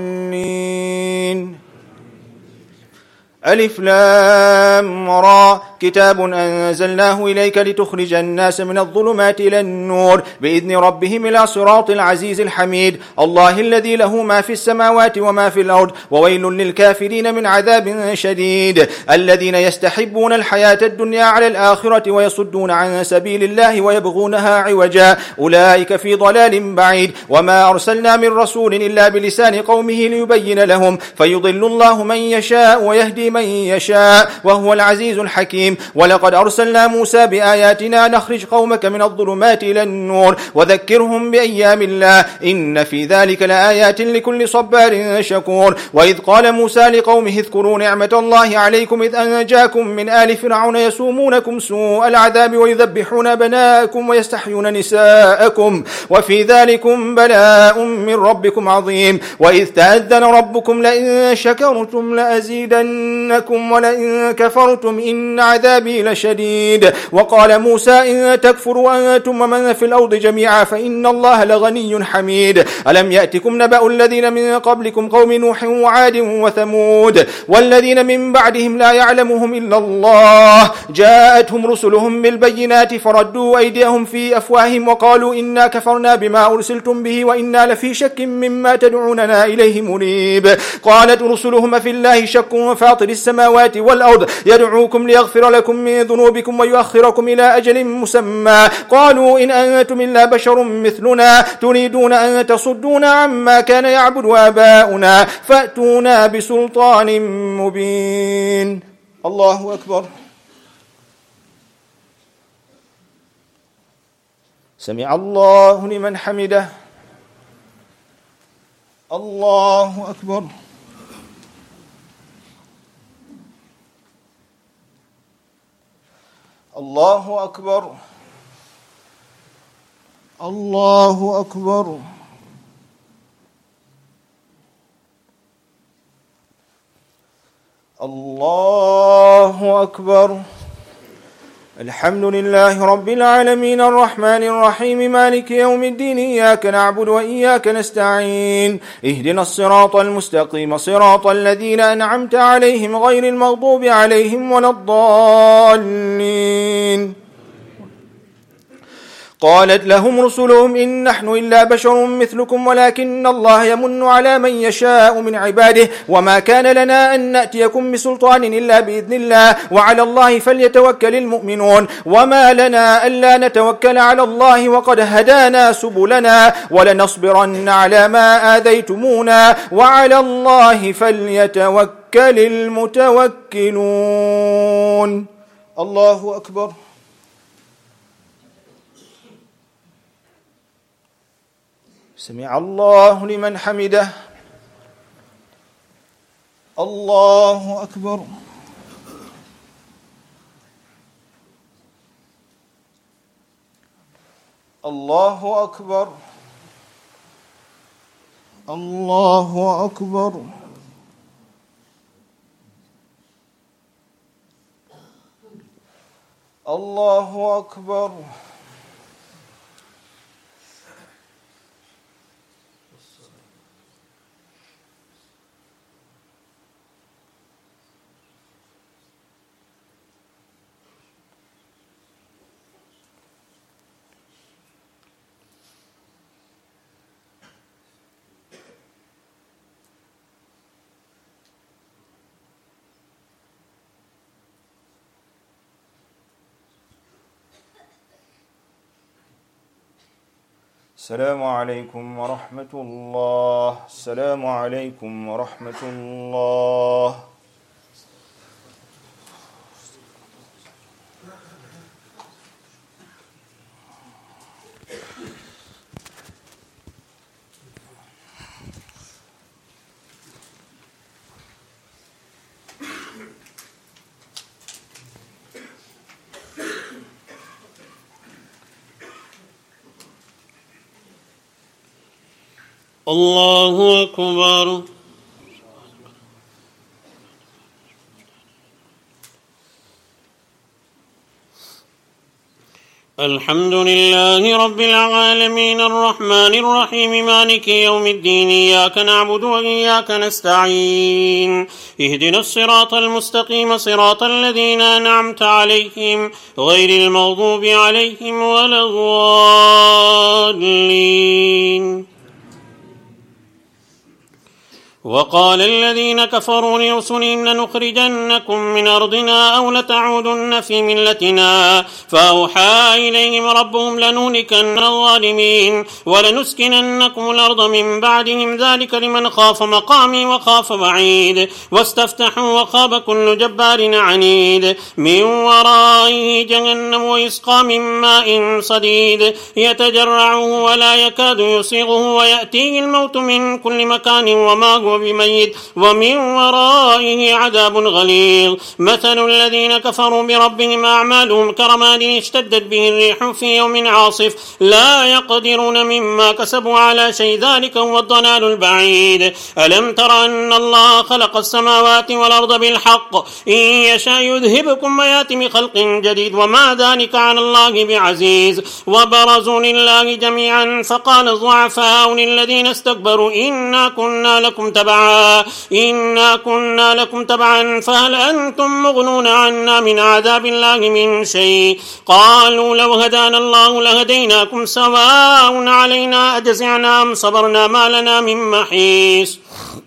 الضالين. ألف لام را كتاب أنزلناه إليك لتخرج الناس من الظلمات إلى النور بإذن ربهم إلى صراط العزيز الحميد الله الذي له ما في السماوات وما في الأرض وويل للكافرين من عذاب شديد الذين يستحبون الحياة الدنيا على الآخرة ويصدون عن سبيل الله ويبغونها عوجا أولئك في ضلال بعيد وما أرسلنا من رسول إلا بلسان قومه ليبين لهم فيضل الله من يشاء ويهدي من يشاء وهو العزيز الحكيم ولقد أرسلنا موسى بآياتنا نخرج قومك من الظلمات إلى النور وذكرهم بأيام الله إن في ذلك لآيات لكل صبار شكور وإذ قال موسى لقومه اذكروا نعمة الله عليكم إذ أنجاكم من آل فرعون يسومونكم سوء العذاب ويذبحون بناءكم ويستحيون نساءكم وفي ذلكم بلاء من ربكم عظيم وإذ تأذن ربكم لئن شكرتم لأزيدنكم ولئن كفرتم إن عذابي لشديد وقال موسى إن تكفروا أنتم ومن في الأرض جميعا فإن الله لغني حميد ألم يأتكم نبأ الذين من قبلكم قوم نوح وعاد وثمود والذين من بعدهم لا يعلمهم إلا الله جاءتهم رسلهم بالبينات فردوا أيديهم في أفواههم وقالوا إنا كفرنا بما أرسلتم به وإنا لفي شك مما تدعوننا إليه مريب قالت رسلهم في الله شك فاطر السماوات والأرض يدعوكم ليغفر لكم من ذنوبكم ويؤخركم إلى أجل مسمى قالوا إن أنتم إلا بشر مثلنا تريدون أن تصدونا عما كان يعبد آباؤنا فأتونا بسلطان مبين الله أكبر سمع الله لمن حمده الله أكبر الله أكبر الله أكبر الله أكبر الحمد لله رب العالمين الرحمن الرحيم مالك يوم الدين إياك نعبد وإياك نستعين اهدنا الصراط المستقيم صراط الذين أنعمت عليهم غير المغضوب عليهم ولا الضالين قالت لهم رسلهم إن نحن إلا بشر مثلكم ولكن الله يمن على من يشاء من عباده وما كان لنا أن نأتيكم بسلطان إلا بإذن الله وعلى الله فليتوكل المؤمنون وما لنا ألا نتوكل على الله وقد هدانا سبلنا ولنصبرن على ما آذيتمونا وعلى الله فليتوكل المتوكلون الله أكبر سمع الله لمن حمده الله أكبر الله أكبر الله أكبر الله أكبر السلام عليكم ورحمة الله السلام عليكم ورحمة الله الله أكبر الحمد لله رب العالمين الرحمن الرحيم مالك يوم الدين إياك نعبد وإياك نستعين اهدنا الصراط المستقيم صراط الذين أنعمت عليهم غير المغضوب عليهم ولا الضالين. وقال الذين كفروا لرسلهم لنخرجنكم من أرضنا أو لتعودن في ملتنا فأوحى إليهم ربهم لنهلكن الظالمين ولنسكننكم الأرض من بعدهم ذلك لمن خاف مقامي وخاف وعيد واستفتحوا وخاب كل جبار عنيد من ورائه جهنم ويسقى من ماء صديد يتجرعه ولا يكاد يسيغه ويأتيه الموت من كل مكان وما هو بميت ومن ورائه عذاب غليظ. مثل الذين كفروا بربهم أعمالهم كرماد اشتدت به الريح في يوم عاصف لا يقدرون مما كسبوا على شيء ذلك هو الضلال البعيد. ألم تر أن الله خلق السماوات والأرض بالحق إن يشاء يذهبكم ويأتي بخلق جديد وما ذلك على الله بعزيز. وبرزوا لله جميعا فقال الضعفاء للذين استكبروا إنا كنا لكم تبعا فهل أنتم مغنون عنا من عذاب الله من شيء قالوا لو هدانا الله لهديناكم سواء علينا أجزعنا أم صبرنا ما لنا من محيص.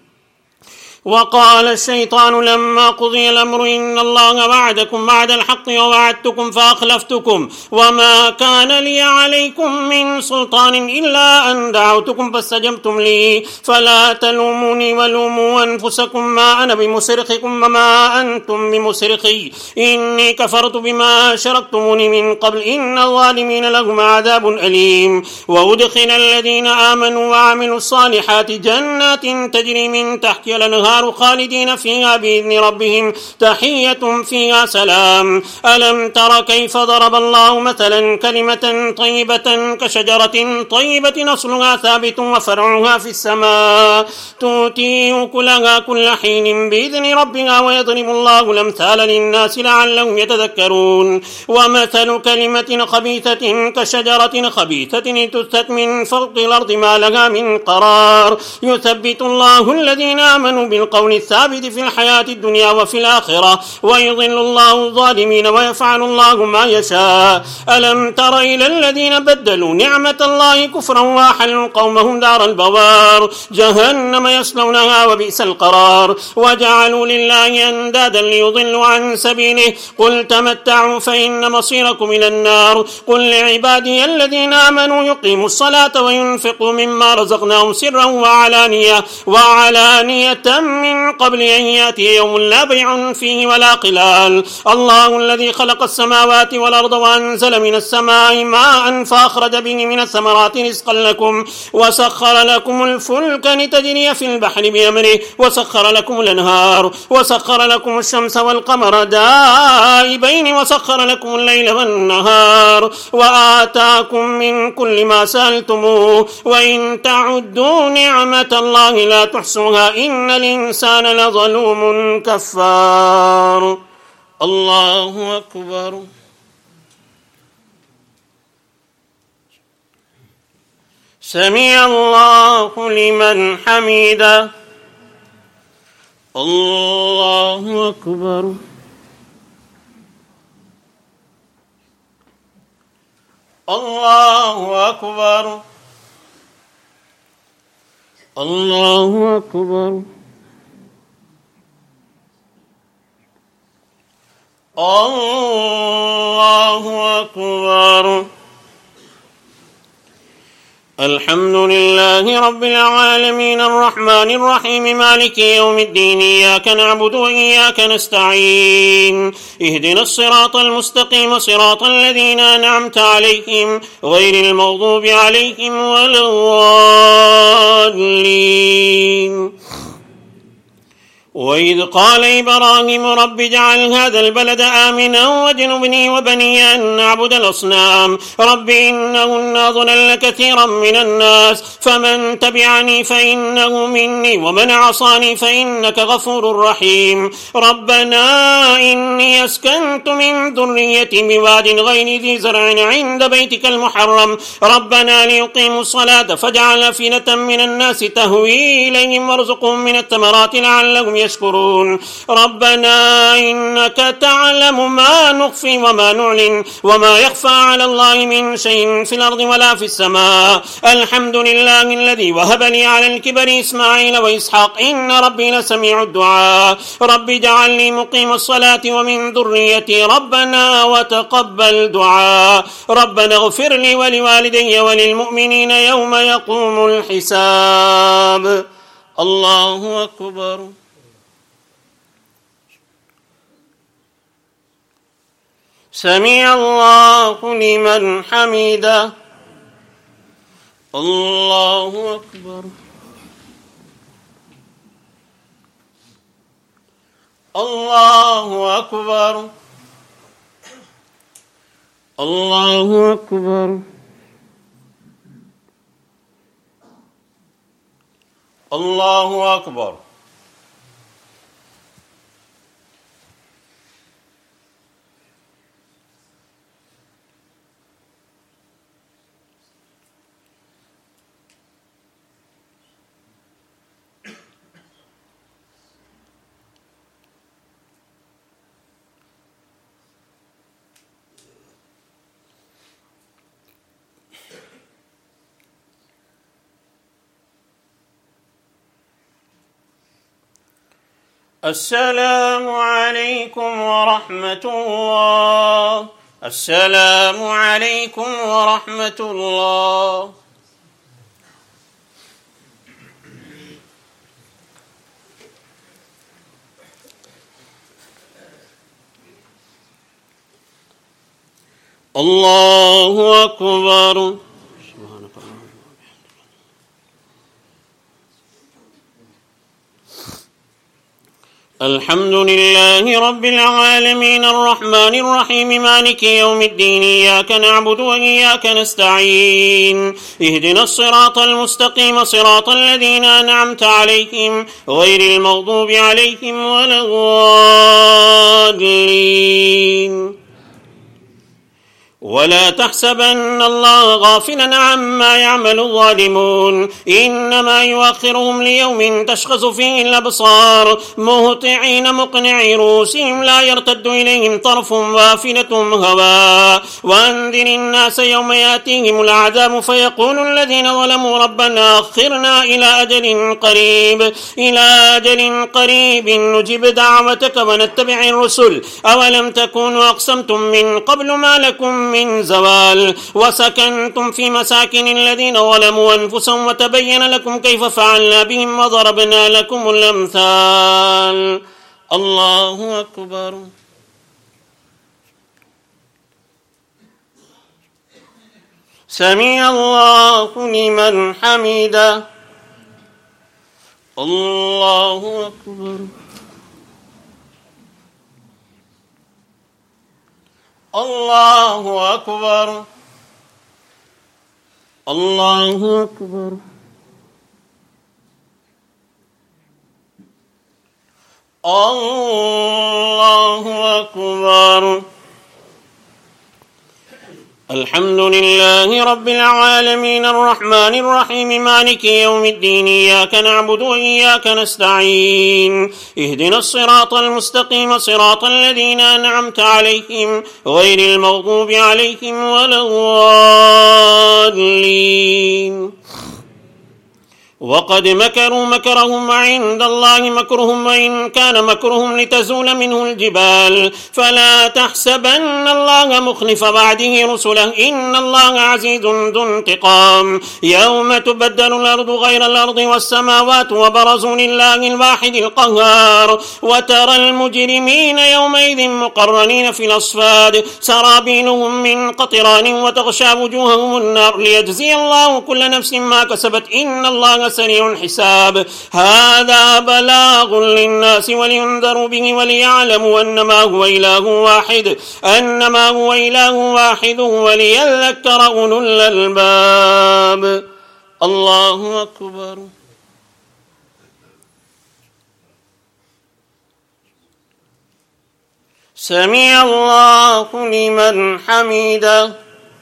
وقال الشيطان لما قضي الأمر إن الله وعدكم وعد الحق ووعدتكم فأخلفتكم وما كان لي عليكم من سلطان إلا أن دعوتكم فاستجبتم لي فلا تلوموني ولوموا أنفسكم ما أنا بمصرخكم وما أنتم بمصرخي إني كفرت بما أشركتموني من قبل إن الظالمين لهم عذاب أليم. وأدخل الذين آمنوا وعملوا الصالحات جنات تجري من تحتها الأنهار خالدين فيها بإذن ربهم تحية فيها سلام. ألم تر كيف ضرب الله مثلا كلمة طيبة كشجرة طيبة أصلها ثابت وفرعها في السماء تؤتي أكلها كل حين بإذن ربها ويضرب الله الأمثال للناس لعلهم يتذكرون. ومثل كلمة خبيثة كشجرة خبيثة تثبت من فوق الأرض ما لها من قرار يثبت الله الذين آمنوا بالقول الثابت في الحياة الدنيا وفي الآخرة ويضل الله الظالمين ويفعل الله ما يشاء. ألم تر إلى الذين بدلوا نعمة الله كفرا وأحلوا قومهم دار البوار جهنم يصلونها وبئس القرار وجعلوا لله أندادا ليضلوا عن سبيله قل تمتعوا فإن مصيركم إلى النار. قل لعبادي الذين آمنوا يقيموا الصلاة وينفقوا مما رزقناهم سرا وعلانية من قبل أن يأتي يوم لا بيع فيه ولا خلال. الله الذي خلق السماوات والأرض وأنزل من السماء ماء فأخرج به من الثمرات رزقا لكم وسخر لكم الفلك لتجري في البحر بأمره وسخر لكم الأنهار وسخر لكم الشمس والقمر دائبين وسخر لكم الليل والنهار وآتاكم من كل ما سألتموه وإن تعدوا نعمة الله لا تحصوها إن الإنسان لظلوم كفار. الله أكبر. سمع الله لمن حمده. الله أكبر. الله أكبر. الله أكبر. الله أكبر. الحمد لله رب العالمين الرحمن الرحيم مالك يوم الدين إياك نعبد وإياك نستعين اهدنا الصراط المستقيم صراط الذين أنعمت عليهم غير المغضوب عليهم ولا الضالين. وإذ قال إبراهيم رب اجعل هذا البلد آمنا واجنبني وبني أن نعبد الأصنام رب إنهن أضللن كثيرا من الناس فمن تبعني فإنه مني ومن عصاني فإنك غفور رحيم ربنا إني أسكنت من ذريتي بواد غير ذي زرع عند بيتك المحرم ربنا ليقيموا الصلاة فاجعل أفئدة من الناس تهوي إليهم وارزقهم من الثمرات لعلهم يشكرون ربنا إنك تعلم ما نخفي وما نعلن وما يخفى على الله من شيء في الأرض ولا في السماء الحمد لله الذي وهب لي على الكبر إسماعيل وإسحاق إن ربي لسميع الدعاء رب اجعلني مقيم الصلاة ومن ذريتي ربنا وتقبل دعاء ربنا اغفر لي ولوالدي وللمؤمنين يوم يقوم الحساب الله أكبر سمع الله لمن حمده الله أكبر الله أكبر الله أكبر الله أكبر السلام عليكم ورحمة الله السلام عليكم ورحمة الله الله أكبر الحمد لله رب العالمين الرحمن الرحيم مالك يوم الدين إياك نعبد وإياك نستعين اهدنا الصراط المستقيم صراط الذين أنعمت عليهم غير المغضوب عليهم ولا الضالين ولا تحسبن الله غافلا عما يعمل الظالمون إنما يؤخرهم ليوم تشخص فيه الأبصار مهطعين مقنعي رؤوسهم لا يرتد إليهم طرف وافنتهم هواء وأنذر الناس يوم يأتيهم العذاب فيقول الذين ظلموا ربنا أخرنا إلى أجل قريب نجب دعوتك ونتبع الرسل أولم تكونوا أقسمتم من قبل ما لكم من زوال وسكنتم في مساكن الذين ظلموا أنفسهم وتبين لكم كيف فعلنا بهم وضربنا لكم الأمثال الله أكبر سمع الله لمن حمده الله أكبر الله أكبر الله أكبر الله أكبر الحمد لله رب العالمين الرحمن الرحيم مالك يوم الدين إياك نعبد وإياك نستعين اهدنا الصراط المستقيم صراط الذين أنعمت عليهم غير المغضوب عليهم ولا الضالين وقد مكروا مكرهم عند الله مكرهم وإن كان مكرهم لتزول منه الجبال فلا تحسبن الله مخلف وعده رسله إن الله عزيز ذو انتقام يوم تبدل الأرض غير الأرض والسماوات وبرزوا لله الواحد القهار وترى المجرمين يومئذ مقرنين في الأصفاد سرابيلهم من قطران وتغشى وجوههم النار ليجزي الله كل نفس ما كسبت إن الله وسريع الحساب. هذا بلاغ للناس ولينذروا به وليعلموا أنما هو إله واحد وليذكر أولو الألباب. الله أكبر. سمع الله لمن حمده.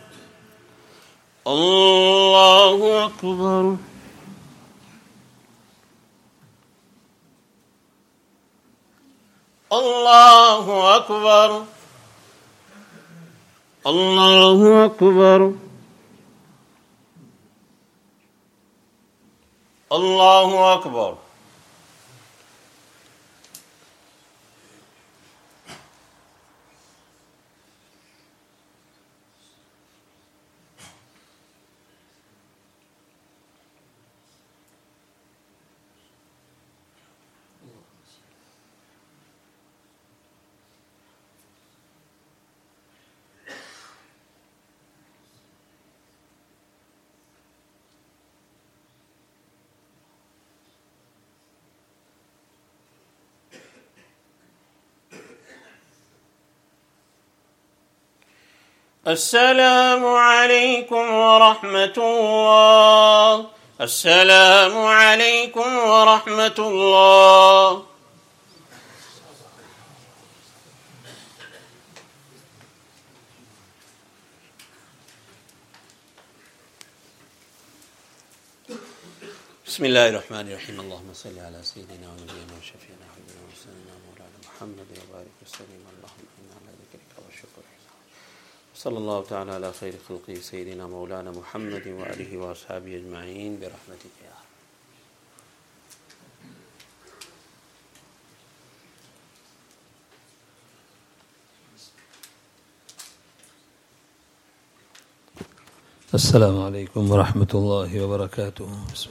الله أكبر. الله أكبر. الله أكبر. الله أكبر. السلام عليكم ورحمة الله. السلام عليكم ورحمة الله. بسم الله الرحمن الرحيم. اللهم صل على سيدنا ونبينا وشفيعنا وحبيبنا وسيدنا مولانا محمد وبارك وسلم. اللهم إنا على ذكرك وشكرك. صلى الله تعالى على خير خلقه سيدنا مولانا محمد وآله وأصحابه أجمعين برحمتك يا رب. Assalamu alaikum wa rahmatullahi wa barakatuh.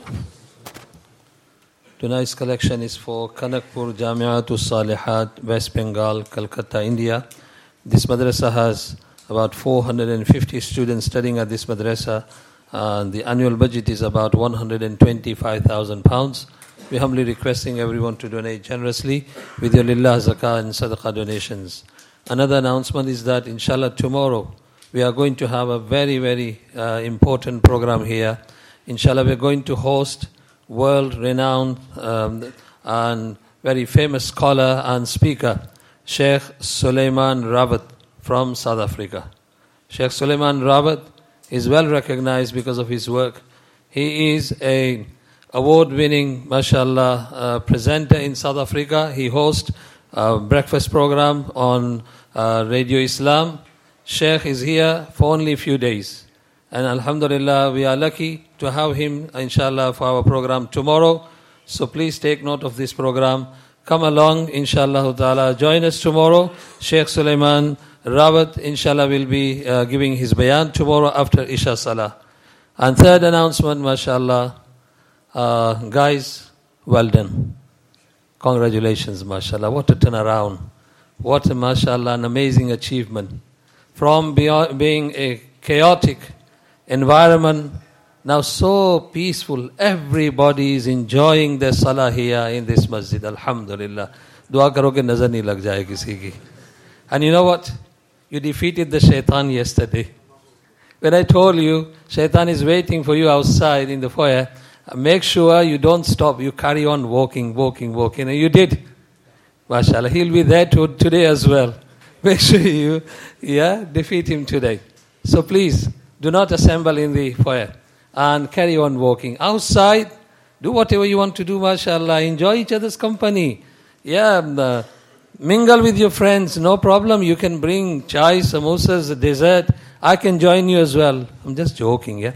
Tonight's collection is for Kanakpur Jamiatul Salihat, West Bengal, Calcutta, India. This madrasa has about 450 students studying at this madrasa. The annual budget is about £125,000. We're humbly requesting everyone to donate generously with your lillah, zakah and sadaqah donations. Another announcement is that inshallah tomorrow we are going to have a very, very important program here. Inshallah we're going to host world-renowned and very famous scholar and speaker, Sheikh Suleiman Rawat from South Africa. Sheikh Suleiman Rawat is well recognized because of his work. He is an award-winning, mashallah, presenter in South Africa. He hosts a breakfast program on Radio Islam. Sheikh is here for only a few days. And alhamdulillah, we are lucky to have him, inshallah, for our program tomorrow. So please take note of this program. Come along, inshallah ta'ala. Join us tomorrow. Sheikh Suleiman Rawat, inshallah, will be giving his bayan tomorrow after Isha Salah. And third announcement, mashallah, guys, well done. Congratulations, mashallah. What a turnaround. What a, mashallah, an amazing achievement. From being a chaotic environment, now so peaceful. Everybody is enjoying their salah here in this masjid. Alhamdulillah. Dua karo ke nazar nahi lag jaye kisi ki. And you know what? You defeated the shaitan yesterday. When I told you, shaitan is waiting for you outside in the foyer, make sure you don't stop. You carry on walking. And you did. MashaAllah. He'll be there today as well. Make sure you defeat him today. So please, do not assemble in the foyer and carry on walking. Outside, do whatever you want to do, mashallah. Enjoy each other's company. Mingle with your friends, no problem. You can bring chai, samosas, dessert. I can join you as well. I'm just joking,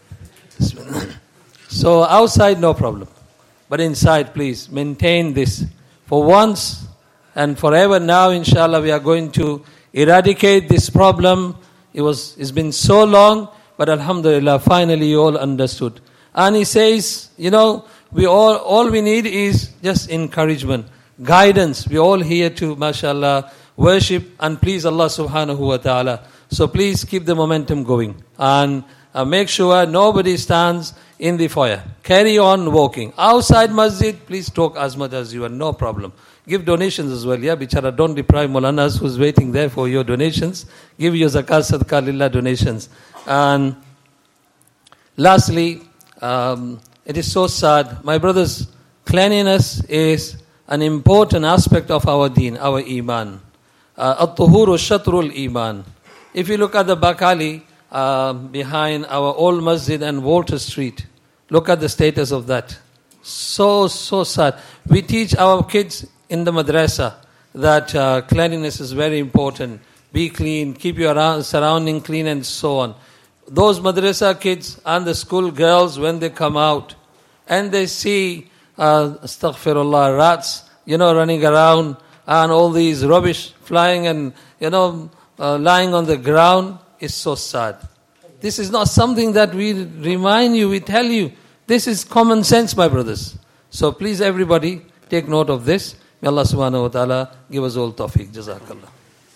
So outside, no problem. But inside, please, maintain this. For once and forever now, inshallah, we are going to eradicate this problem. It's been so long, but alhamdulillah, finally you all understood. And he says, all we need is just encouragement, guidance. We're all here to, mashallah, worship and please Allah subhanahu wa ta'ala. So please keep the momentum going. And make sure nobody stands in the foyer. Carry on walking. Outside masjid, please talk as much as you want, no problem. Give donations as well, yeah, bichara, don't deprive Maulanas who's waiting there for your donations. Give your zakat, sadaqah, lillah donations. And lastly, it is so sad. My brothers, cleanliness is an important aspect of our deen, our iman. At-tuhuru shatrul iman. If you look at the Bakali behind our old masjid and Walter Street, look at the status of that. So sad. We teach our kids in the madrasa that cleanliness is very important. Be clean, keep your surrounding clean and so on. Those madrasa kids and the school girls, when they come out and they see astaghfirullah, rats, running around and all these rubbish flying and, lying on the ground, is so sad. This is not something that we remind you, we tell you. This is common sense, my brothers. So please everybody take note of this. May Allah subhanahu wa ta'ala give us all tawfiq. Jazakallah.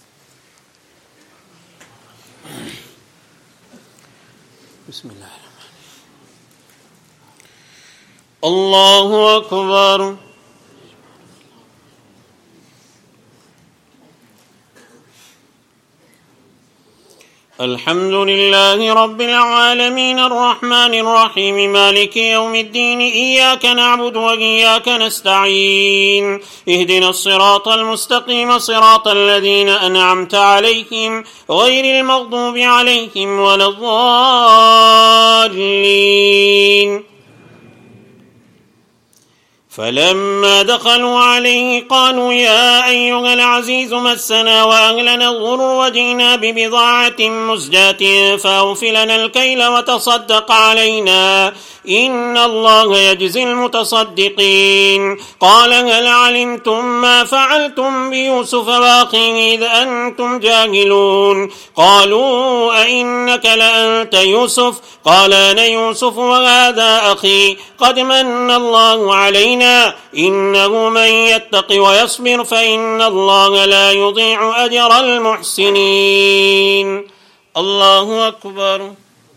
Bismillah. Allahu Akbar. الحمد لله رب العالمين الرحمن الرحيم مالك يوم الدين إياك نعبد وإياك نستعين اهدنا الصراط المستقيم صراط الذين أنعمت عليهم غير المغضوب عليهم ولا الضالين فلما دخلوا عليه قالوا يا أيها العزيز مسنا وأهلنا الضر وجئنا ببضاعة مزجاة فأوف لنا الكيل وتصدق علينا إن الله يجزي المتصدقين قال هل علمتم ما فعلتم بيوسف وأخيه إذ أنتم جاهلون قالوا أئنك لأنت يوسف قال أنا يوسف وهذا أخي قد من الله علينا إنه من يتق ويصبر فإن الله لا يضيع أجر المحسنين الله أكبر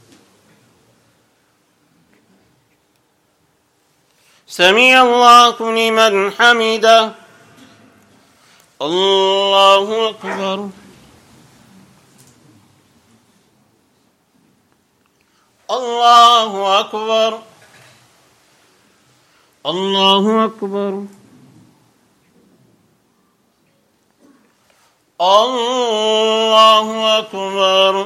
سمع الله لمن حمده الله أكبر الله أكبر الله أكبر الله أكبر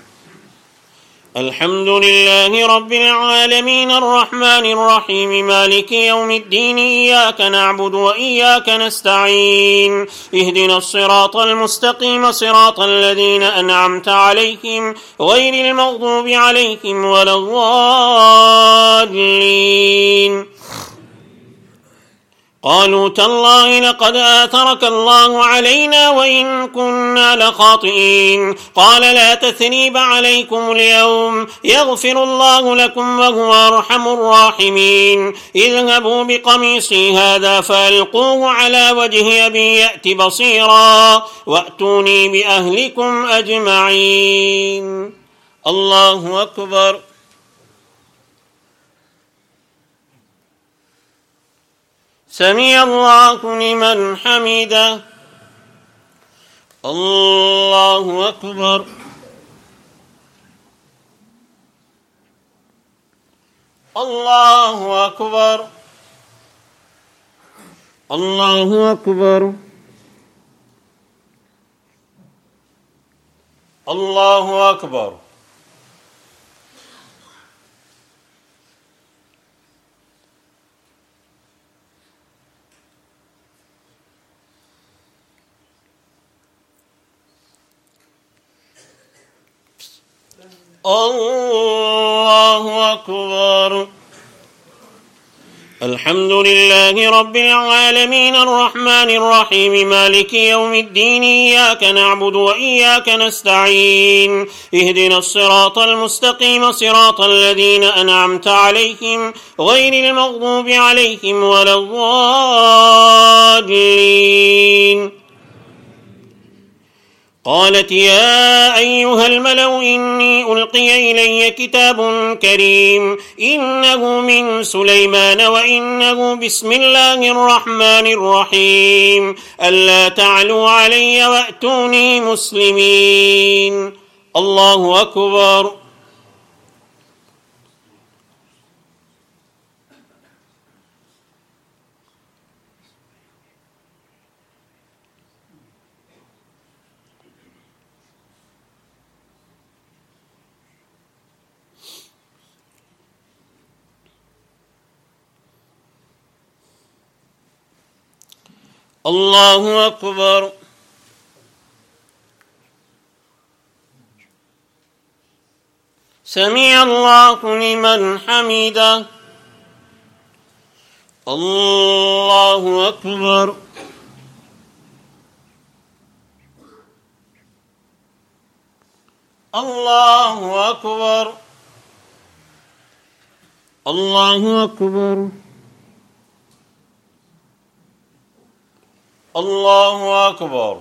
الحمد لله رب العالمين الرحمن الرحيم مالك يوم الدين إياك نعبد وإياك نستعين اهدنا الصراط المستقيم صراط الذين أنعمت عليهم غير المغضوب عليهم ولا الضالين قالوا تالله لقد آثرك الله علينا وإن كنا لخاطئين قال لا تثريب عليكم اليوم يغفر الله لكم وهو أرحم الراحمين اذهبوا بقميصي هذا فألقوه على وجه أبي يأت بصيرا وأتوني بأهلكم أجمعين الله أكبر سمع الله لمن حمده الله أكبر الله أكبر الله أكبر الله أكبر الله أكبر الحمد لله رب العالمين الرحمن الرحيم مالك يوم الدين إياك نعبد وإياك نستعين اهدنا الصراط المستقيم صراط الذين أنعمت عليهم غير المغضوب عليهم ولا الضالين قالت يا أيها الملأ إني ألقي إلي كتاب كريم إنه من سليمان وإنه بسم الله الرحمن الرحيم ألا تعلوا علي وأتوني مسلمين. الله أكبر. الله أكبر. سمع الله لمن حمده. الله أكبر. الله أكبر. الله أكبر. الله أكبر.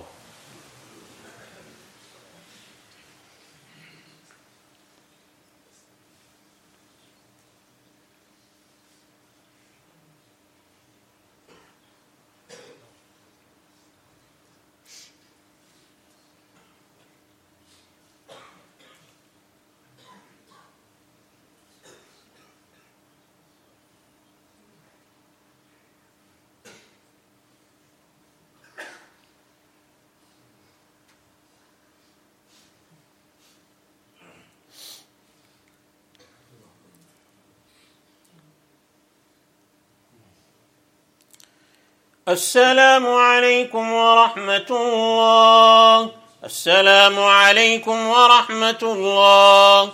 السلام عليكم ورحمة الله. السلام عليكم ورحمة الله.